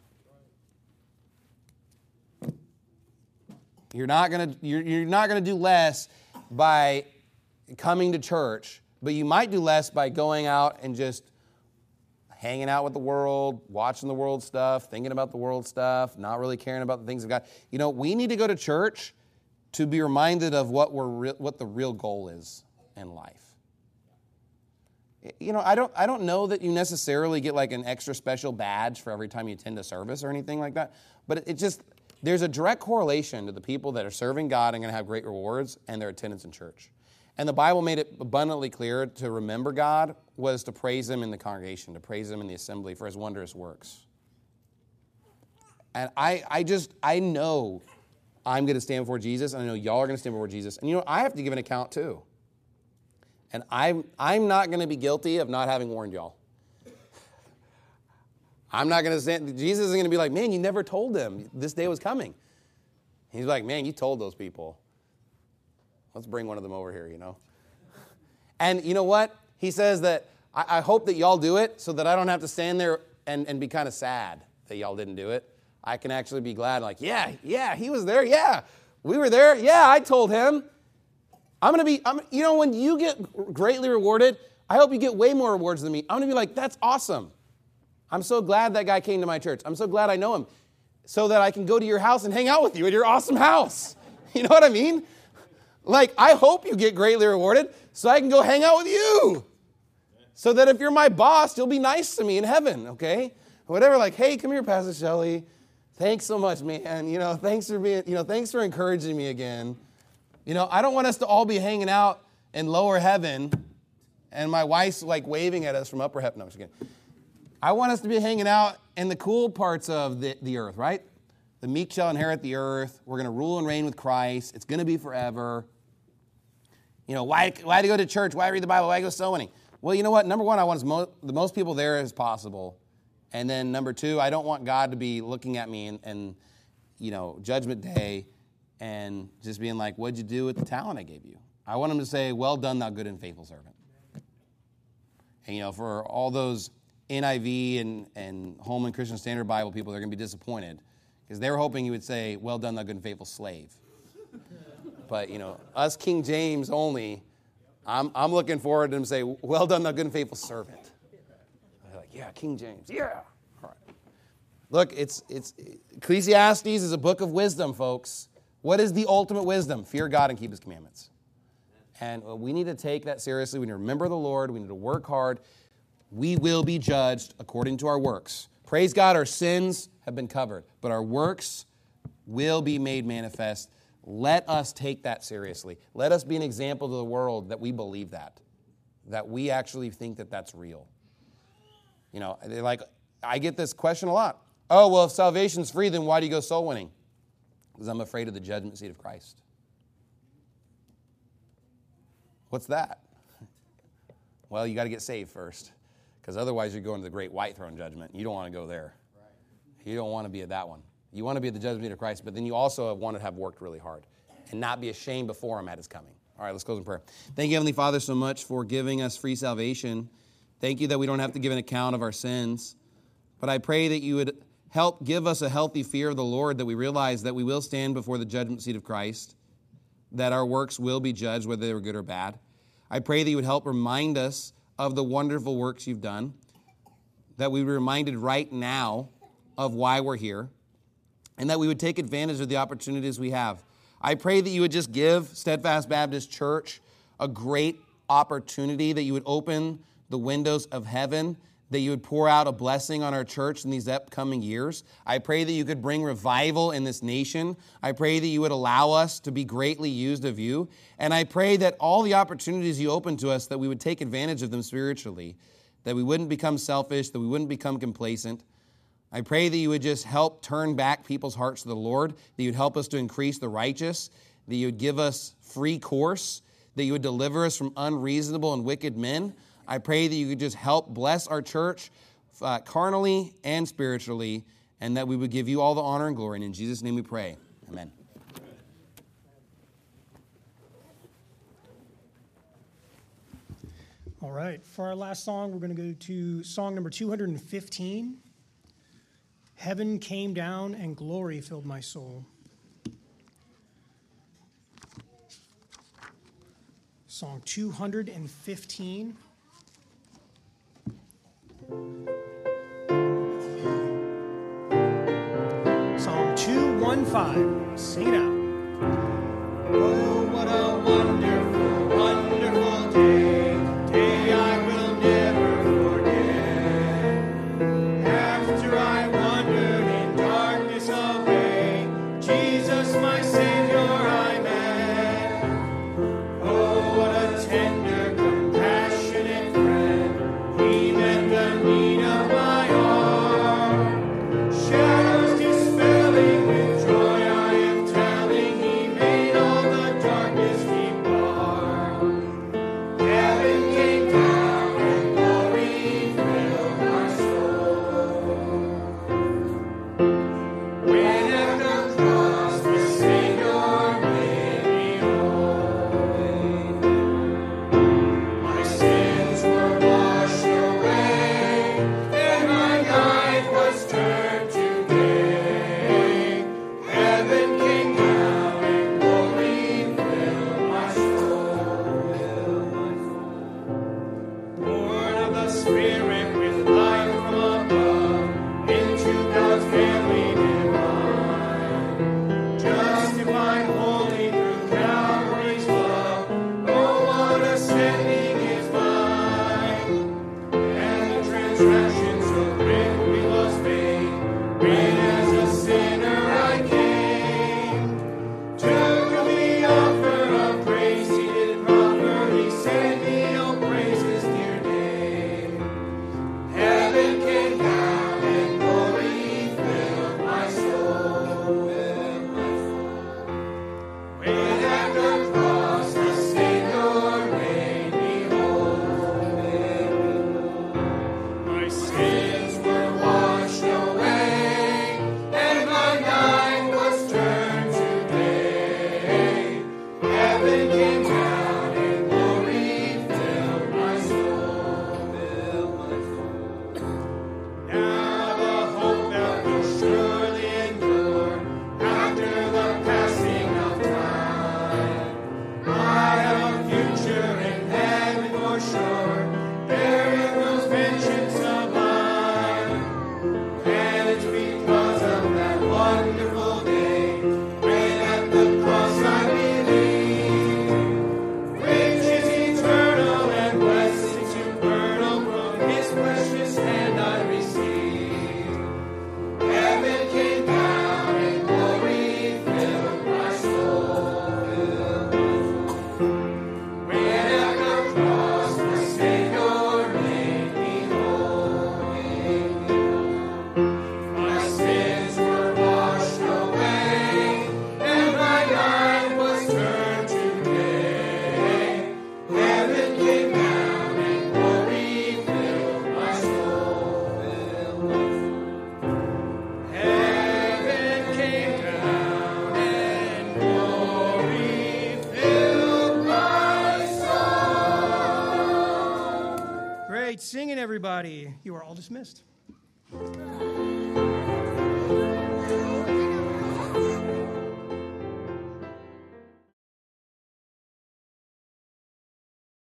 You're not going to, you're, you're not going to do less by coming to church, but you might do less by going out and just hanging out with the world, watching the world stuff, thinking about the world stuff, not really caring about the things of God. You know, we need to go to church to be reminded of what we're re- what the real goal is in life. You know, I don't I don't know that you necessarily get like an extra special badge for every time you attend a service or anything like that, but it, it just there's a direct correlation to the people that are serving God and going to have great rewards and their attendance in church. And the Bible made it abundantly clear to remember God was to praise him in the congregation, to praise him in the assembly for his wondrous works. And I, I just, I know I'm going to stand before Jesus, and I know y'all are going to stand before Jesus. And you know, I have to give an account too. And I'm, I'm not going to be guilty of not having warned y'all. I'm not going to stand, Jesus isn't going to be like, man, you never told them this day was coming. He's like, man, you told those people. Let's bring one of them over here, you know. And you know what? He says that, I, I hope that y'all do it so that I don't have to stand there and, and be kind of sad that y'all didn't do it. I can actually be glad, like, yeah, yeah, he was there, yeah. We were there, yeah, I told him. I'm going to be, I'm, you know, when you get greatly rewarded, I hope you get way more rewards than me. I'm going to be like, that's awesome. I'm so glad that guy came to my church. I'm so glad I know him so that I can go to your house and hang out with you at your awesome house. You know what I mean? Like, I hope you get greatly rewarded so I can go hang out with you. So that if you're my boss, you'll be nice to me in heaven, okay? Whatever, like, hey, come here, Pastor Shelley. Thanks so much, man. You know, thanks for being, you know, thanks for encouraging me again. You know, I don't want us to all be hanging out in lower heaven and my wife's like waving at us from upper heaven. No, I'm just kidding. I want us to be hanging out in the cool parts of the, the earth, right? The meek shall inherit the earth. We're going to rule and reign with Christ. It's going to be forever. You know, why, why to go to church? Why read the Bible? Why go soul winning? Well, you know what? Number one, I want as mo- the most people there as possible. And then number two, I don't want God to be looking at me and, and you know, Judgment Day and just being like, what'd you do with the talent I gave you? I want him to say, well done, thou good and faithful servant. And, you know, for all those N I V and, and Holman Christian Standard Bible people, they're going to be disappointed because they were hoping he would say, well done, thou good and faithful slave. But, you know, us King James only, I'm, I'm looking forward to him say, well done, thou good and faithful servant. They're like, yeah, King James, yeah. All right. Look, it's it's Ecclesiastes is a book of wisdom, folks. What is the ultimate wisdom? Fear God and keep his commandments. And we need to take that seriously. We need to remember the Lord. We need to work hard. We will be judged according to our works. Praise God, our sins have been covered, but our works will be made manifest. Let us take that seriously. Let us be an example to the world that we believe that, that we actually think that that's real. You know, they're like, I get this question a lot. Oh, well, if salvation's free, then why do you go soul winning? Because I'm afraid of the judgment seat of Christ. What's that? Well, you got to get saved first. Because otherwise you're going to the great white throne judgment. You don't want to go there. Right. You don't want to be at that one. You want to be at the judgment seat of Christ, but then you also want to have worked really hard and not be ashamed before him at his coming. All right, let's close in prayer. Thank you, Heavenly Father, so much for giving us free salvation. Thank you that we don't have to give an account of our sins. But I pray that you would help give us a healthy fear of the Lord, that we realize that we will stand before the judgment seat of Christ, that our works will be judged, whether they were good or bad. I pray that you would help remind us of the wonderful works you've done, that we be reminded right now of why we're here, and that we would take advantage of the opportunities we have. I pray that you would just give Steadfast Baptist Church a great opportunity, that you would open the windows of heaven, that you would pour out a blessing on our church in these upcoming years. I pray that you could bring revival in this nation. I pray that you would allow us to be greatly used of you. And I pray that all the opportunities you open to us, that we would take advantage of them spiritually, that we wouldn't become selfish, that we wouldn't become complacent. I pray that you would just help turn back people's hearts to the Lord, that you'd help us to increase the righteous, that you would give us free course, that you would deliver us from unreasonable and wicked men. I pray that you could just help bless our church uh, carnally and spiritually, and that we would give you all the honor and glory. And in Jesus' name we pray. Amen. All right, for our last song, we're going to go to song number two hundred fifteen. Heaven came down and glory filled my soul. Song two hundred fifteen. Psalm two fifteen. Sing it out. Oh, what a wonderful, wonderful day. Day I will never forget. After I wandered in darkness away, Spirit with life from above into God's family divine. Justified, holy through Calvary's love. Oh, what a standing is mine. And the transgressions so great we was made. When as a sinner I came. Took the offer of grace he did properly send me. Oh, praise his dear name. Heaven came down and glory filled my soul. When at the cross the Savior made me whole. My sins were washed away, and my night was turned to day. Heaven came down and glory filled my soul. Now the hope that will surely endure after the passing of time. I have a future in heaven for sure. There is no vengeance of mine. And it's because of that wonderful day when at the cross I believe. Riches eternal and blessings supernal from his precious hand I received. Heaven came down and glory filled my soul. When at the cross the Savior made me whole. My sins were washed away, and my night was turned to day. Heaven came down and glory filled my soul. Heaven came down and glory filled my soul. Great singing, everybody. You are all dismissed.